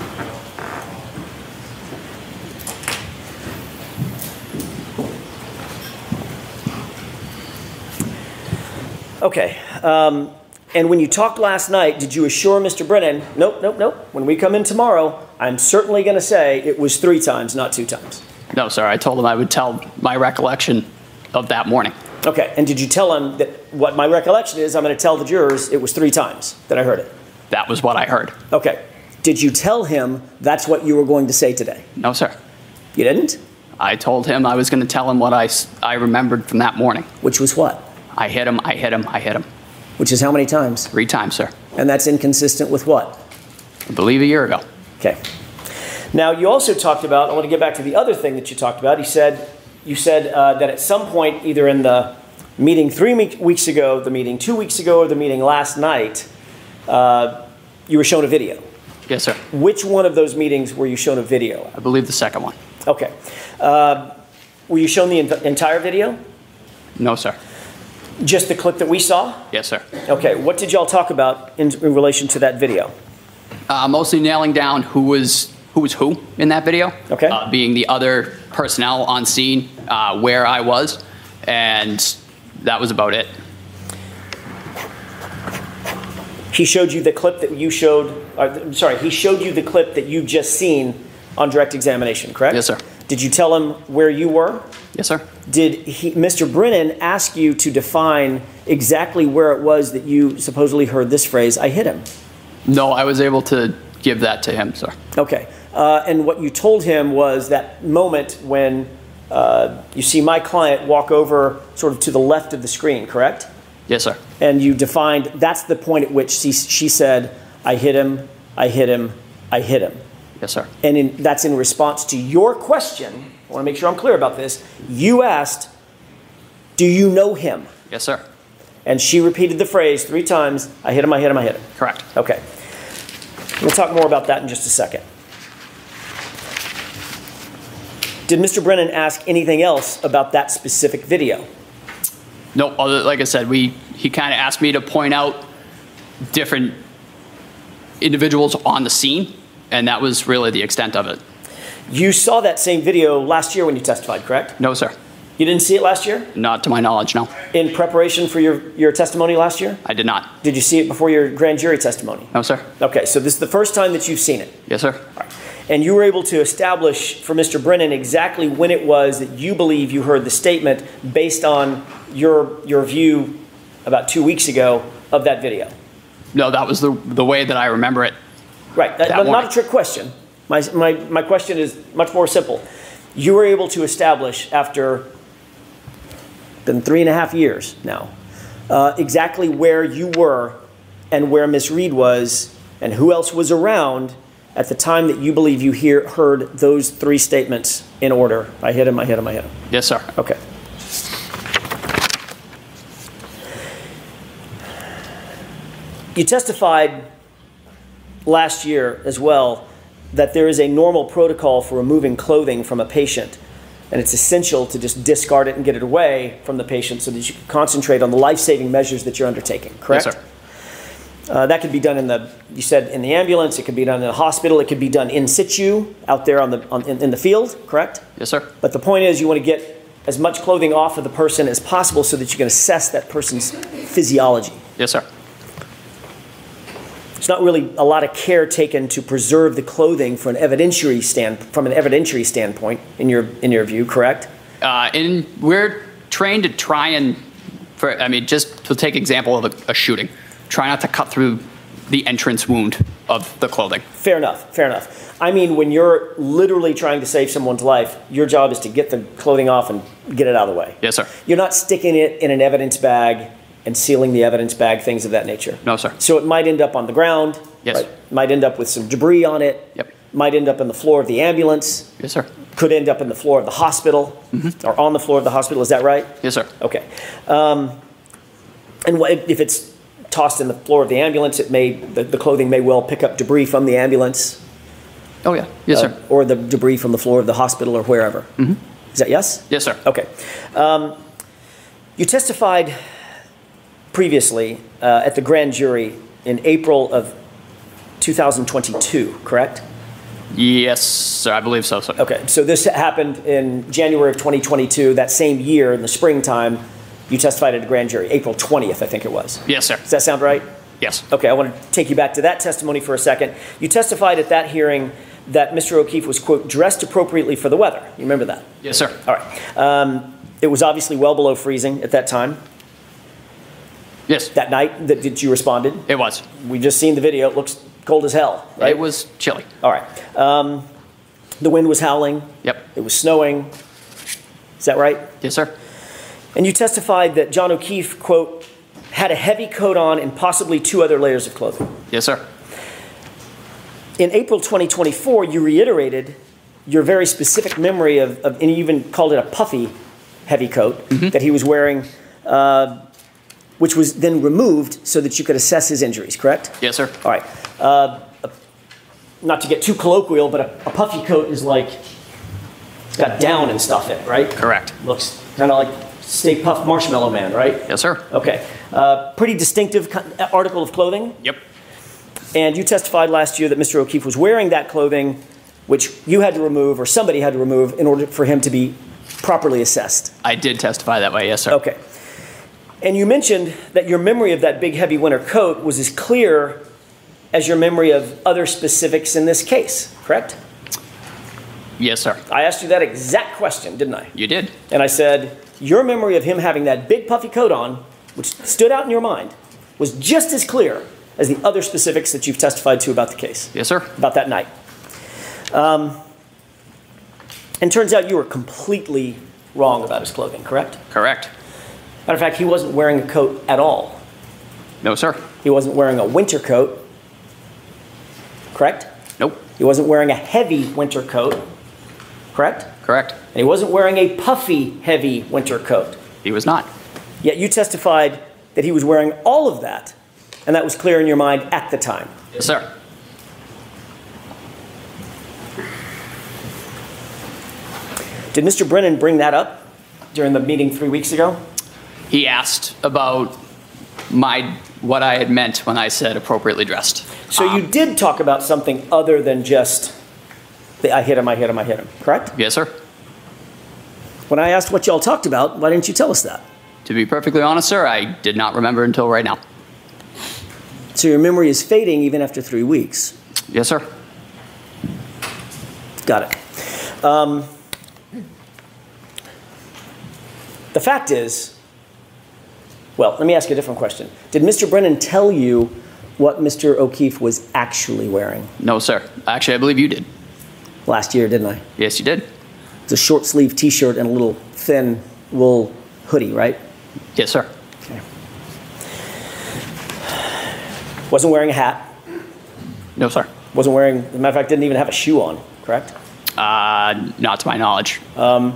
Speaker 4: Okay. Um, and when you talked last night, did you assure Mister Brennan, nope, nope, nope, when we come in tomorrow, I'm certainly going to say it was three times, not two times?
Speaker 2: No, sir. I told him I would tell my recollection of that morning.
Speaker 4: Okay. And did you tell him that what my recollection is, I'm going to tell the jurors it was three times that I heard it?
Speaker 2: That was what I heard.
Speaker 4: Okay. Did you tell him that's what you were going to say today?
Speaker 2: No, sir.
Speaker 4: You didn't?
Speaker 2: I told him I was going to tell him what I, s- I remembered from that morning.
Speaker 4: Which was what?
Speaker 2: I hit him, I hit him, I hit him.
Speaker 4: Which is how many times?
Speaker 2: Three times, sir.
Speaker 4: And that's inconsistent with what?
Speaker 2: I believe a year ago.
Speaker 4: Okay. Now, you also talked about, I want to get back to the other thing that you talked about. You said, you said uh, that at some point, either in the meeting three me- weeks ago, the meeting two weeks ago, or the meeting last night, uh, you were shown a video.
Speaker 2: Yes, sir.
Speaker 4: Which one of those meetings were you shown a video?
Speaker 2: I believe the second one.
Speaker 4: Okay. Uh, were you shown the en- entire video?
Speaker 2: No, sir.
Speaker 4: Just the clip that we saw?
Speaker 2: Yes, sir.
Speaker 4: Okay. What did y'all talk about in, in relation to that video?
Speaker 2: Uh, mostly nailing down who was who was who in that video.
Speaker 4: Okay.
Speaker 2: Uh, being the other personnel on scene, uh, where I was, and that was about it.
Speaker 4: He showed you the clip that you showed, uh, sorry, he showed you the clip that you've just seen on direct examination, correct?
Speaker 2: Yes, sir.
Speaker 4: Did you tell him where you were?
Speaker 2: Yes, sir.
Speaker 4: Did he, Mister Brennan ask you to define exactly where it was that you supposedly heard this phrase, I hit him?
Speaker 2: No, I was able to give that to him, sir.
Speaker 4: Okay. Uh, and what you told him was that moment when uh, you see my client walk over sort of to the left of the screen, correct?
Speaker 2: Yes, sir.
Speaker 4: And you defined, that's the point at which she, she said, I hit him, I hit him, I hit him.
Speaker 2: Yes, sir.
Speaker 4: And in, that's in response to your question. I want to make sure I'm clear about this. You asked, do you know him?
Speaker 2: Yes, sir.
Speaker 4: And she repeated the phrase three times, I hit him, I hit him, I hit him.
Speaker 2: Correct.
Speaker 4: Okay. We'll talk more about that in just a second. Did Mister Brennan ask anything else about that specific video?
Speaker 2: No, other, like I said, we he kind of asked me to point out different individuals on the scene, and that was really the extent of it.
Speaker 4: You saw that same video last year when you testified, correct?
Speaker 2: No, sir.
Speaker 4: You didn't see it last year?
Speaker 2: Not to my knowledge, no.
Speaker 4: In preparation for your, your testimony last year?
Speaker 2: I did not.
Speaker 4: Did you see it before your grand jury testimony?
Speaker 2: No, sir.
Speaker 4: Okay, so this is the first time that you've seen it.
Speaker 2: Yes, sir.
Speaker 4: And you were able to establish for Mister Brennan exactly when it was that you believe you heard the statement based on your your view about two weeks ago of that video.
Speaker 2: No, that was the the way that I remember it.
Speaker 4: Right,
Speaker 2: That
Speaker 4: not, not
Speaker 2: morning.
Speaker 4: a trick question. My, my, my question is much more simple. you were able to establish after been three and a half years now, uh, exactly where you were and where Miss Reed was and who else was around at the time that you believe you hear, heard those three statements in order. I hit him, I hit him, I hit him.
Speaker 2: Yes, sir.
Speaker 4: Okay. You testified last year as well that there is a normal protocol for removing clothing from a patient, and it's essential to just discard it and get it away from the patient so that you can concentrate on the life-saving measures that you're undertaking, correct?
Speaker 2: Yes, sir.
Speaker 4: Uh, that could be done in the, you said in the ambulance, it could be done in the hospital, it could be done in situ, out there on the, on, in, in the field, correct?
Speaker 2: Yes, sir.
Speaker 4: But the point is you want to get as much clothing off of the person as possible so that you can assess that person's physiology.
Speaker 2: Yes, sir.
Speaker 4: There's not really a lot of care taken to preserve the clothing for an evidentiary stand, from an evidentiary standpoint, in your, in your view, correct?
Speaker 2: Uh, and we're trained to try and, for, I mean, just to take example of a, a shooting, try not to cut through the entrance wound of the clothing.
Speaker 4: Fair enough, fair enough. I mean, when you're literally trying to save someone's life, your job is to get the clothing off and get it out of the way.
Speaker 2: Yes, sir.
Speaker 4: You're not sticking it in an evidence bag and sealing the evidence bag, things of that nature.
Speaker 2: No, sir.
Speaker 4: So it might end up on the ground.
Speaker 2: Yes.
Speaker 4: Right? Might end up with some debris on it.
Speaker 2: Yep.
Speaker 4: Might end up in the floor of the ambulance.
Speaker 2: Yes, sir.
Speaker 4: Could end up in the floor of the hospital, mm-hmm. or on the floor of the hospital. Is that right?
Speaker 2: Yes, sir.
Speaker 4: Okay. Um, and what, if it's tossed in the floor of the ambulance, it may the, the clothing may well pick up debris from the ambulance.
Speaker 2: Oh, yeah. Yes,
Speaker 4: uh,
Speaker 2: sir.
Speaker 4: Or the debris from the floor of the hospital or wherever.
Speaker 2: Mm-hmm.
Speaker 4: Is that yes?
Speaker 2: Yes, sir.
Speaker 4: Okay. Um, you testified previously uh, at the grand jury in April of two thousand twenty-two, correct?
Speaker 2: Yes, sir. I believe so, sir.
Speaker 4: Okay. So this happened in January of twenty twenty-two, that same year in the springtime. You testified at the grand jury, April twentieth, I think it was.
Speaker 2: Yes, sir.
Speaker 4: Does that sound right?
Speaker 2: Yes.
Speaker 4: Okay, I want to take you back to that testimony for a second. You testified at that hearing that Mister O'Keefe was, quote, dressed appropriately for the weather. You remember that?
Speaker 2: Yes, sir.
Speaker 4: All right. Um, it was obviously well below freezing at that time.
Speaker 2: Yes.
Speaker 4: That night that, that you responded.
Speaker 2: It was.
Speaker 4: We just seen the video. It looks cold as hell, right?
Speaker 2: It was chilly.
Speaker 4: All right. Um, the wind was howling.
Speaker 2: Yep.
Speaker 4: It was snowing. Is that right?
Speaker 2: Yes, sir.
Speaker 4: And you testified that John O'Keefe, quote, had a heavy coat on and possibly two other layers of clothing.
Speaker 2: Yes, sir.
Speaker 4: In April twenty twenty-four, you reiterated your very specific memory of, of and you even called it a puffy heavy coat mm-hmm. that he was wearing, uh, which was then removed so that you could assess his injuries, correct?
Speaker 2: Yes, sir.
Speaker 4: All right. Uh, not to get too colloquial, but a, a puffy coat is like, it's got down and stuff in it, right?
Speaker 2: Correct.
Speaker 4: Looks kind of like Stay Puft Marshmallow Man, right?
Speaker 2: Yes, sir.
Speaker 4: Okay. Uh, pretty distinctive article of clothing.
Speaker 2: Yep.
Speaker 4: And you testified last year that Mister O'Keefe was wearing that clothing, which you had to remove or somebody had to remove in order for him to be properly assessed.
Speaker 2: I did testify that way, yes, sir.
Speaker 4: Okay. And you mentioned that your memory of that big, heavy winter coat was as clear as your memory of other specifics in this case, correct?
Speaker 2: Yes, sir.
Speaker 4: I asked you that exact question, didn't I?
Speaker 2: You did.
Speaker 4: And I said, your memory of him having that big, puffy coat on, which stood out in your mind, was just as clear as the other specifics that you've testified to about the case.
Speaker 2: Yes, sir.
Speaker 4: About that night. Um, and turns out you were completely wrong about his clothing, correct?
Speaker 2: Correct.
Speaker 4: Matter of fact, he wasn't wearing a coat at all.
Speaker 2: No, sir.
Speaker 4: He wasn't wearing a winter coat, correct?
Speaker 2: Nope.
Speaker 4: He wasn't wearing a heavy winter coat, correct?
Speaker 2: Correct.
Speaker 4: And he wasn't wearing a puffy, heavy winter coat.
Speaker 2: He was not.
Speaker 4: Yet you testified that he was wearing all of that, and that was clear in your mind at the time.
Speaker 2: Yes, sir.
Speaker 4: Did Mister Brennan bring that up during the meeting three weeks ago?
Speaker 2: He asked about my what I had meant when I said appropriately dressed.
Speaker 4: So um, you did talk about something other than just the I hit him, I hit him, I hit him, correct?
Speaker 2: Yes, sir.
Speaker 4: When I asked what y'all talked about, why didn't you tell us that?
Speaker 2: To be perfectly honest, sir, I did not remember until right now.
Speaker 4: So your memory is fading even after three weeks?
Speaker 2: Yes, sir.
Speaker 4: Got it. Um, the fact is, well, let me ask you a different question. Did Mister Brennan tell you what Mister O'Keefe was actually wearing?
Speaker 2: No, sir. Actually, I believe you did.
Speaker 4: Last year, didn't I?
Speaker 2: Yes, you did.
Speaker 4: It's a short sleeve T-shirt and a little thin wool hoodie, right?
Speaker 2: Yes, sir.
Speaker 4: Okay. Wasn't wearing a hat.
Speaker 2: No, sir.
Speaker 4: Wasn't wearing, as a matter of fact, didn't even have a shoe on, correct?
Speaker 2: Uh, not to my knowledge.
Speaker 4: Um,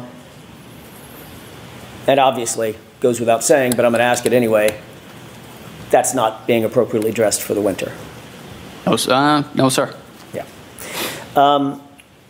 Speaker 4: and obviously, goes without saying, but I'm going to ask it anyway, that's not being appropriately dressed for the winter.
Speaker 2: No, s- uh, no, sir.
Speaker 4: Yeah. Um,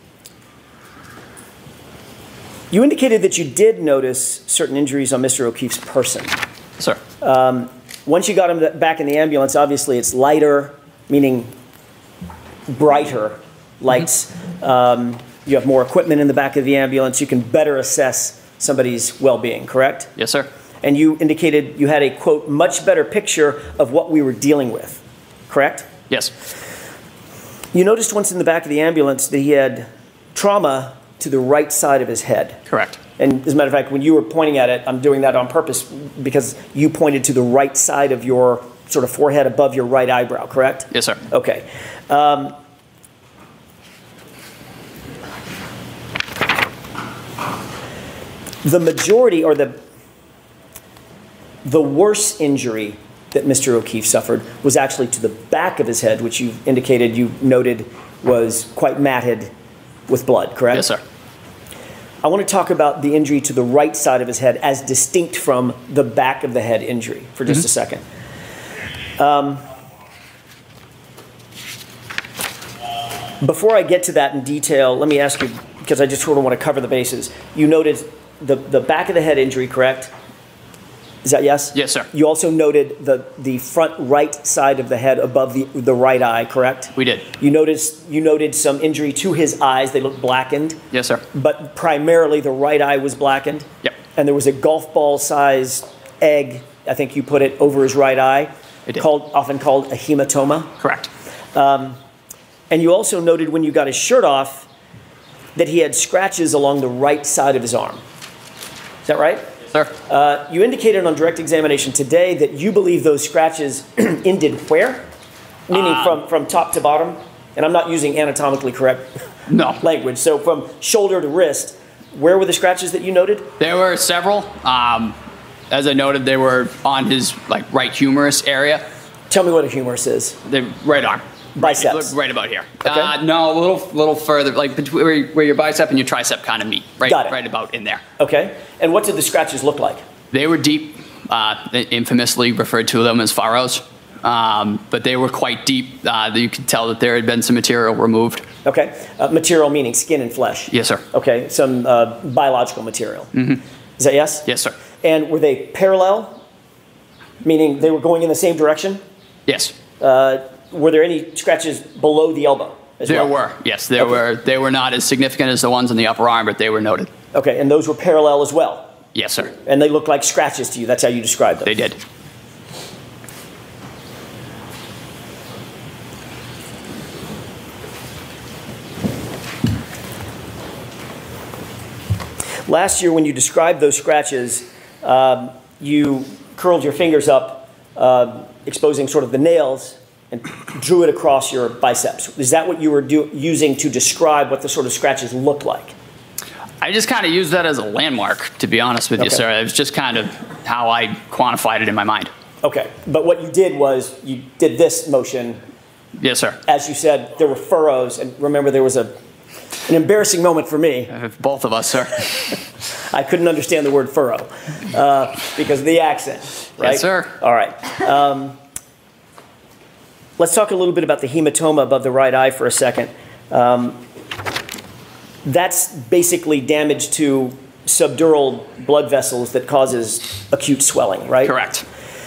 Speaker 4: you indicated that you did notice certain injuries on Mister O'Keefe's person.
Speaker 2: Sir.
Speaker 4: Um, once you got him back in the ambulance, obviously it's lighter, meaning brighter lights. Mm-hmm. Um, you have more equipment in the back of the ambulance. You can better assess somebody's well-being, correct?
Speaker 2: Yes, sir.
Speaker 4: And you indicated you had a, quote, much better picture of what we were dealing with, correct?
Speaker 2: Yes.
Speaker 4: You noticed once in the back of the ambulance that he had trauma to the right side of his head.
Speaker 2: Correct.
Speaker 4: And as a matter of fact, when you were pointing at it, I'm doing that on purpose because you pointed to the right side of your sort of forehead above your right eyebrow, correct?
Speaker 2: Yes, sir.
Speaker 4: Okay. Um, the majority or the the worst injury that Mister O'Keefe suffered was actually to the back of his head, which you indicated, you noted, was quite matted with blood, correct?
Speaker 2: Yes, sir.
Speaker 4: I want to talk about the injury to the right side of his head as distinct from the back of the head injury for just mm-hmm. a second. Um, before I get to that in detail, let me ask you, because I just sort of want to cover the bases. You noted the, the back of the head injury, correct? Is that yes?
Speaker 2: Yes, sir.
Speaker 4: You also noted the, the front right side of the head above the, the right eye, correct?
Speaker 2: We did.
Speaker 4: You noticed you noted some injury to his eyes. They looked blackened.
Speaker 2: Yes, sir.
Speaker 4: But primarily the right eye was blackened?
Speaker 2: Yep.
Speaker 4: And there was a golf ball sized egg, I think you put it, over his right eye,
Speaker 2: I did. Called,
Speaker 4: often called a hematoma?
Speaker 2: Correct.
Speaker 4: Um, and you also noted when you got his shirt off that he had scratches along the right side of his arm. Is that right?
Speaker 2: Sir.
Speaker 4: Uh, you indicated on direct examination today that you believe those scratches ended where? Meaning
Speaker 2: um,
Speaker 4: from, from top to bottom? And I'm not using anatomically correct
Speaker 2: no.
Speaker 4: language. So from shoulder to wrist, where were the scratches that you noted?
Speaker 2: There were several. Um, as I noted, they were on his like right humerus area.
Speaker 4: Tell me what a humerus is.
Speaker 2: The right arm.
Speaker 4: Biceps.
Speaker 2: Right about here.
Speaker 4: Okay.
Speaker 2: Uh, no, a little, little further, like between where, where your bicep and your tricep kind of meet. Right,
Speaker 4: Got it.
Speaker 2: right about in there.
Speaker 4: Okay. And what did the scratches look like?
Speaker 2: They were deep. Uh, infamously referred to them as furrows, um, but they were quite deep. Uh, you could tell that there had been some material removed.
Speaker 4: Okay. Uh, material meaning skin and flesh.
Speaker 2: Yes, sir.
Speaker 4: Okay. Some uh, biological material. Mm-hmm. Is that yes?
Speaker 2: Yes, sir.
Speaker 4: And were they parallel? Meaning they were going in the same direction?
Speaker 2: Yes.
Speaker 4: Uh, were there any scratches below the elbow as
Speaker 2: there
Speaker 4: well?
Speaker 2: were, yes. There
Speaker 4: okay.
Speaker 2: were. They were not as significant as the ones on the upper arm, but they were noted.
Speaker 4: Okay, and those were parallel as well?
Speaker 2: Yes, sir.
Speaker 4: And they looked like scratches to you. That's how you described them?
Speaker 2: They did.
Speaker 4: Last year when you described those scratches, um, you curled your fingers up, uh, exposing sort of the nails, and drew it across your biceps. Is that what you were do- using to describe what the sort of scratches looked like?
Speaker 2: I just kind of used that as a landmark, to be honest with
Speaker 4: okay.
Speaker 2: you, sir. It was just kind of how I quantified it in my mind.
Speaker 4: Okay, but what you did was you did this motion.
Speaker 2: Yes, sir.
Speaker 4: As you said, there were furrows, and remember there was a an embarrassing moment for me.
Speaker 2: Uh, both of us, sir.
Speaker 4: I couldn't understand the word furrow uh, because of the accent, right?
Speaker 2: Yes, sir.
Speaker 4: All right. Um, let's talk a little bit about the hematoma above the right eye for a second. Um, that's basically damage to subdural blood vessels that causes acute swelling, right?
Speaker 2: Correct.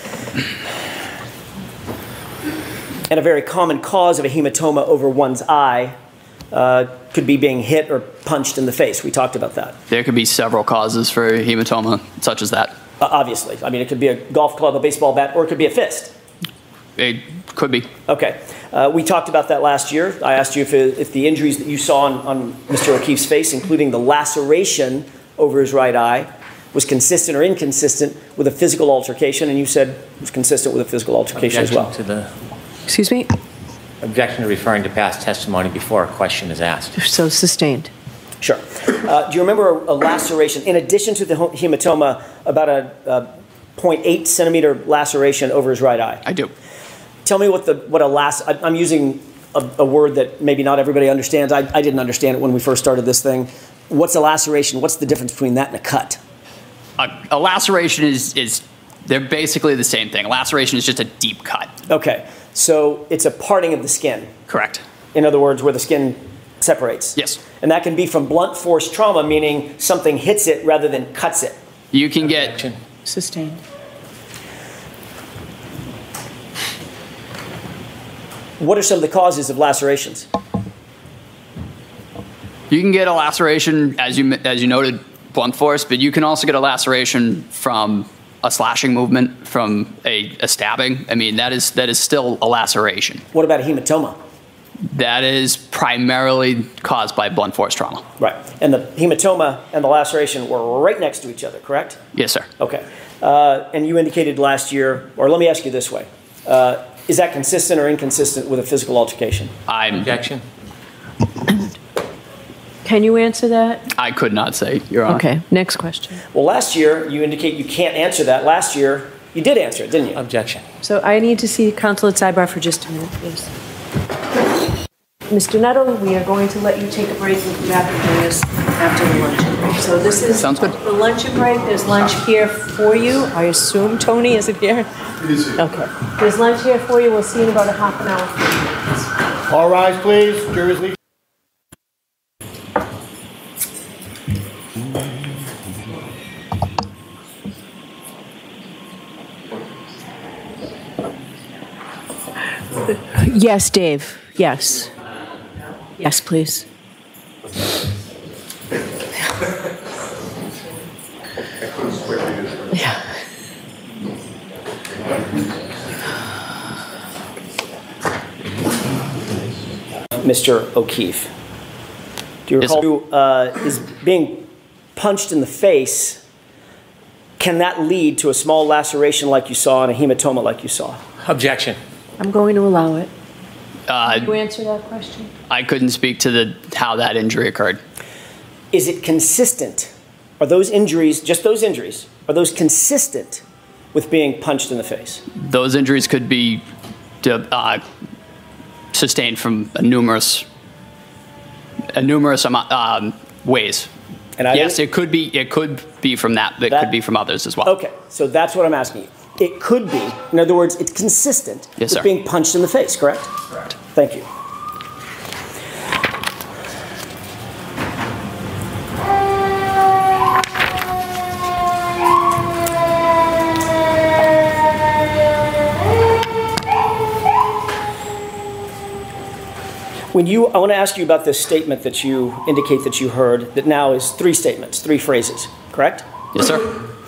Speaker 4: And a very common cause of a hematoma over one's eye uh, could be being hit or punched in the face. We talked about that.
Speaker 2: There could be several causes for hematoma, such as that.
Speaker 4: Uh, obviously. I mean, it could be a golf club, a baseball bat, or it could be a fist.
Speaker 2: It could be.
Speaker 4: Okay. Uh, we talked about that last year. I asked you if, it, if the injuries that you saw on, on Mister O'Keefe's face, including the laceration over his right eye, was consistent or inconsistent with a physical altercation, and you said it was consistent with a physical altercation
Speaker 3: Objection
Speaker 4: as well.
Speaker 3: To the
Speaker 5: Excuse me?
Speaker 3: objection to referring to past testimony before a question is asked.
Speaker 5: So sustained.
Speaker 4: Sure. Uh, do you remember a, a laceration, in addition to the hematoma, about a, a zero point eight centimeter laceration over his right eye?
Speaker 2: I do.
Speaker 4: Tell me what the what a lac. I'm using a, a word that maybe not everybody understands. I, I didn't understand it when we first started this thing. What's a laceration? What's the difference between that and a cut?
Speaker 2: A, a laceration is is they're basically the same thing. A laceration is just a deep cut.
Speaker 4: Okay, so it's a parting of the skin.
Speaker 2: Correct.
Speaker 4: In other words, where the skin separates.
Speaker 2: Yes.
Speaker 4: And that can be from blunt force trauma, meaning something hits it rather than cuts it.
Speaker 2: You can get
Speaker 5: Sustained.
Speaker 4: What are some of the causes of lacerations?
Speaker 2: you can get a laceration as you as you noted, blunt force, but you can also get a laceration from a slashing movement, from a, a stabbing. I mean, that is that is still a laceration.
Speaker 4: What about a hematoma?
Speaker 2: That is primarily caused by blunt force trauma.
Speaker 4: Right. And the hematoma and the laceration were right next to each other, correct?
Speaker 2: Yes, sir.
Speaker 4: Okay. Uh, and you indicated last year, or let me ask you this way. Uh, is that consistent or inconsistent with a physical altercation?
Speaker 2: I'm,
Speaker 3: Objection.
Speaker 5: Can you answer that?
Speaker 2: I could not say, Your Honor.
Speaker 5: Okay, next question.
Speaker 4: Well, last year, you indicate you can't answer that. Last year, you did answer it, didn't you?
Speaker 3: Objection.
Speaker 5: So I need to see counsel at sidebar for just a minute, please. Mister Nettle, we are going to let you take a break and come back and join us after the luncheon break. So this is
Speaker 2: Sounds good.
Speaker 5: the luncheon break. There's lunch here for you. I assume, Tony, is it here?
Speaker 7: It is here.
Speaker 5: Okay. There's lunch here for you. We'll see you in about a half an hour.
Speaker 7: All rise, please. Jury's leave.
Speaker 5: Yes, Dave. Yes. Yes, please. Yeah.
Speaker 4: Mister O'Keefe, do you
Speaker 2: Yes,
Speaker 4: recall
Speaker 2: sir.
Speaker 4: who uh, is being punched in the face? Can that lead to a small laceration like you saw and a hematoma like you saw?
Speaker 3: Objection.
Speaker 5: I'm going to allow it.
Speaker 2: Uh,
Speaker 5: Can you answer that question?
Speaker 2: I couldn't speak to the how that injury occurred.
Speaker 4: Is it consistent? Are those injuries, just those injuries, are those consistent with being punched in the face?
Speaker 2: Those injuries could be uh, sustained from a numerous, a numerous amount, um, ways.
Speaker 4: And I
Speaker 2: yes,
Speaker 4: didn't-
Speaker 2: it could be. It could be from that. It
Speaker 4: That-
Speaker 2: could be from others as well.
Speaker 4: Okay, so that's what I'm asking you. It could be, in other words, it's consistent
Speaker 2: Yes,
Speaker 4: with
Speaker 2: sir.
Speaker 4: being punched in the face, correct?
Speaker 2: Correct.
Speaker 4: Thank you. When you, I want to ask you about this statement that you indicate that you heard that now is three statements, three phrases, correct?
Speaker 2: Yes, sir.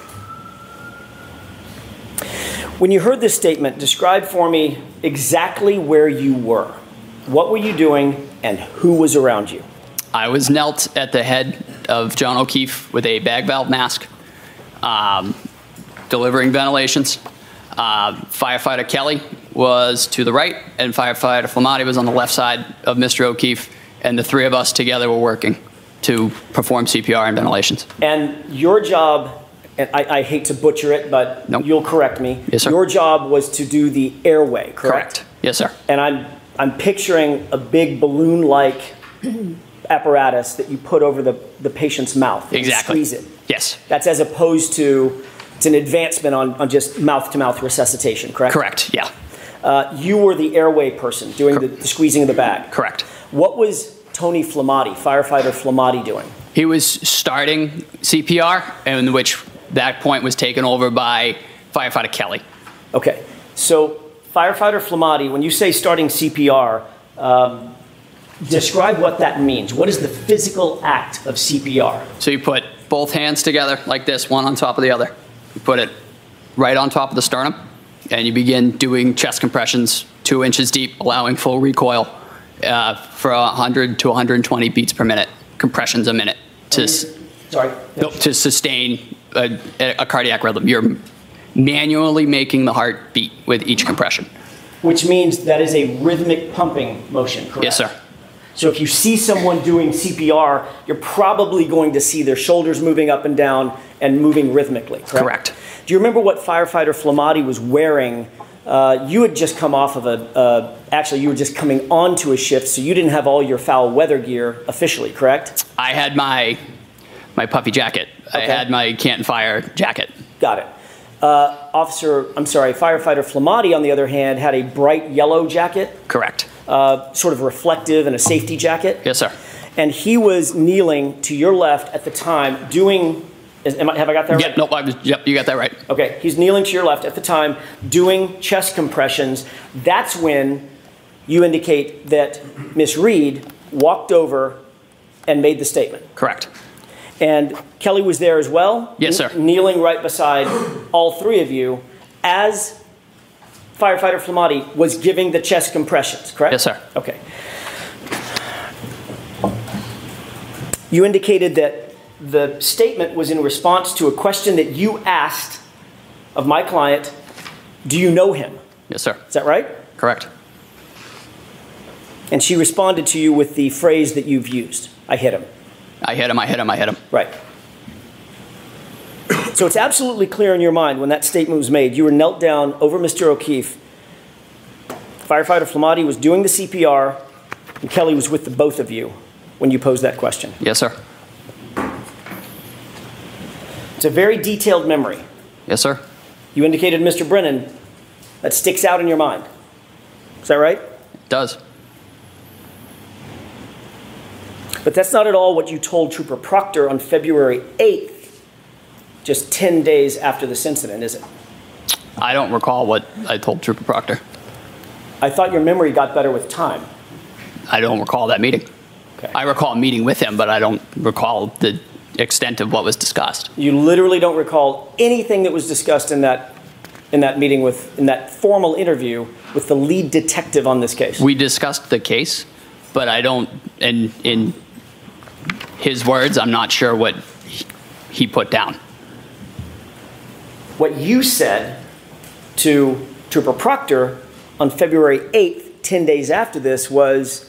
Speaker 4: When you heard this statement, describe for me exactly where you were. What were you doing and who was around you?
Speaker 2: I was knelt at the head of John O'Keefe with a bag valve mask, um, delivering ventilations. Uh, firefighter Kelly was to the right, and firefighter Flamati was on the left side of Mister O'Keefe, and the three of us together were working to perform C P R and ventilations.
Speaker 4: And your job, and I, I hate to butcher it, but
Speaker 2: Nope.
Speaker 4: you'll correct me.
Speaker 2: Yes, sir.
Speaker 4: Your job was to do the airway, correct?
Speaker 2: Yes, sir.
Speaker 4: And I'm, I'm picturing a big balloon-like apparatus that you put over the, the patient's mouth. And
Speaker 2: Exactly.
Speaker 4: Squeeze it.
Speaker 2: Yes.
Speaker 4: That's as opposed to, it's an advancement on, on just mouth-to-mouth resuscitation, correct?
Speaker 2: Correct. Yeah.
Speaker 4: Uh, you were the airway person doing the, the squeezing of the bag.
Speaker 2: Correct.
Speaker 4: What was Tony Flamati, firefighter Flamati, doing?
Speaker 2: He was starting C P R, in which that point was taken over by firefighter Kelly.
Speaker 4: Okay, so firefighter Flamati, when you say starting C P R, um, describe what that means. What is the physical act of C P R?
Speaker 2: So you put both hands together like this, one on top of the other. You put it right on top of the sternum, and you begin doing chest compressions two inches deep, allowing full recoil uh, for one hundred to one hundred twenty beats per minute, compressions a minute to, s-
Speaker 4: Sorry.
Speaker 2: no, to sustain a, a cardiac rhythm. You're manually making the heart beat with each compression.
Speaker 4: Which means that is a rhythmic pumping motion, correct?
Speaker 2: Yes, sir.
Speaker 4: So if you see someone doing C P R, you're probably going to see their shoulders moving up and down and moving rhythmically, correct?
Speaker 2: Correct.
Speaker 4: Do you remember what firefighter Flamati was wearing? Uh, you had just come off of a, uh, actually you were just coming onto a shift, so you didn't have all your foul weather gear officially, correct?
Speaker 2: I had my my puffy jacket.
Speaker 4: Okay.
Speaker 2: I had my Canton Fire jacket.
Speaker 4: Got it. Uh, Officer, I'm sorry, firefighter Flamati, on the other hand, had a bright yellow jacket,
Speaker 2: Correct.
Speaker 4: uh, sort of reflective and a safety jacket.
Speaker 2: Yes, sir.
Speaker 4: And he was kneeling to your left at the time doing, is, am I, have I got that right?
Speaker 2: Yep, nope, I was, yep, you got that right.
Speaker 4: Okay, he's kneeling to your left at the time doing chest compressions. That's when you indicate that Miss Reed walked over and made the statement.
Speaker 2: Correct.
Speaker 4: And Kelly was there as well?
Speaker 2: Yes, sir.
Speaker 4: Kn- kneeling right beside all three of you as firefighter Flamati was giving the chest compressions, correct?
Speaker 2: Yes, sir.
Speaker 4: Okay. You indicated that the statement was in response to a question that you asked of my client, do you know him?
Speaker 2: Yes, sir.
Speaker 4: Is that right?
Speaker 2: Correct.
Speaker 4: And she responded to you with the phrase that you've used, I hit him.
Speaker 2: I hit him, I hit him, I hit him.
Speaker 4: Right. So it's absolutely clear in your mind when that statement was made. You were knelt down over Mister O'Keefe. Firefighter Flamati was doing the C P R, and Kelly was with the both of you when you posed that question.
Speaker 2: Yes, sir.
Speaker 4: It's a very detailed memory.
Speaker 2: Yes, sir.
Speaker 4: You indicated Mister Brennan. That sticks out in your mind. Is that right?
Speaker 2: It does.
Speaker 4: But that's not at all what you told Trooper Proctor on February eighth, just ten days after this incident, is it?
Speaker 2: I don't recall what I told Trooper Proctor.
Speaker 4: I thought your memory got better with time.
Speaker 2: I don't recall that meeting.
Speaker 4: Okay.
Speaker 2: I recall meeting with him, but I don't recall the extent of what was discussed.
Speaker 4: You literally don't recall anything that was discussed in that in that meeting with in that formal interview with the lead detective on this case.
Speaker 2: We discussed the case, but I don't, in, in his words, I'm not sure what he put down.
Speaker 4: What you said to Trooper Proctor on February eighth, ten days after this, was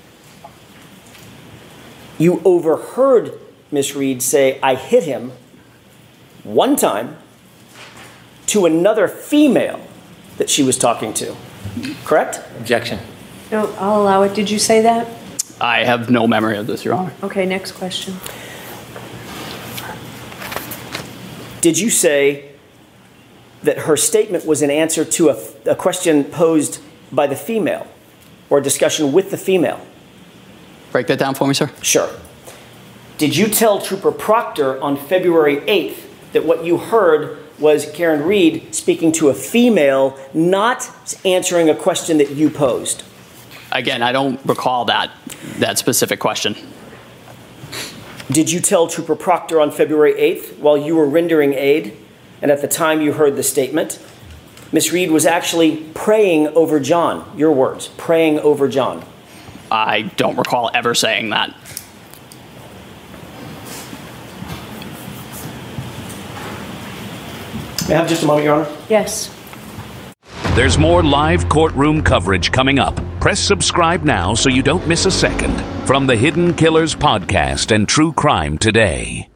Speaker 4: you overheard Miss Reed say, I hit him one time to another female that she was talking to. Correct?
Speaker 3: Objection.
Speaker 5: No, I'll allow it. Did you say that?
Speaker 2: I have no memory of this, Your Honor.
Speaker 5: Okay, next question.
Speaker 4: Did you say that her statement was an answer to a, a question posed by the female or a discussion with the female?
Speaker 2: Break that down for me, sir.
Speaker 4: Sure. Did you tell Trooper Proctor on February eighth that what you heard was Karen Reed speaking to a female, not answering a question that you posed?
Speaker 2: Again, I don't recall that, that specific question.
Speaker 4: Did you tell Trooper Proctor on February eighth, while you were rendering aid, and at the time you heard the statement, Miss Reed was actually praying over John, your words, praying over John?
Speaker 2: I don't recall ever saying that.
Speaker 4: May I have just a moment, Your Honor?
Speaker 5: Yes.
Speaker 1: There's more live courtroom coverage coming up. Press subscribe now so you don't miss a second from the Hidden Killers Podcast and True Crime Today.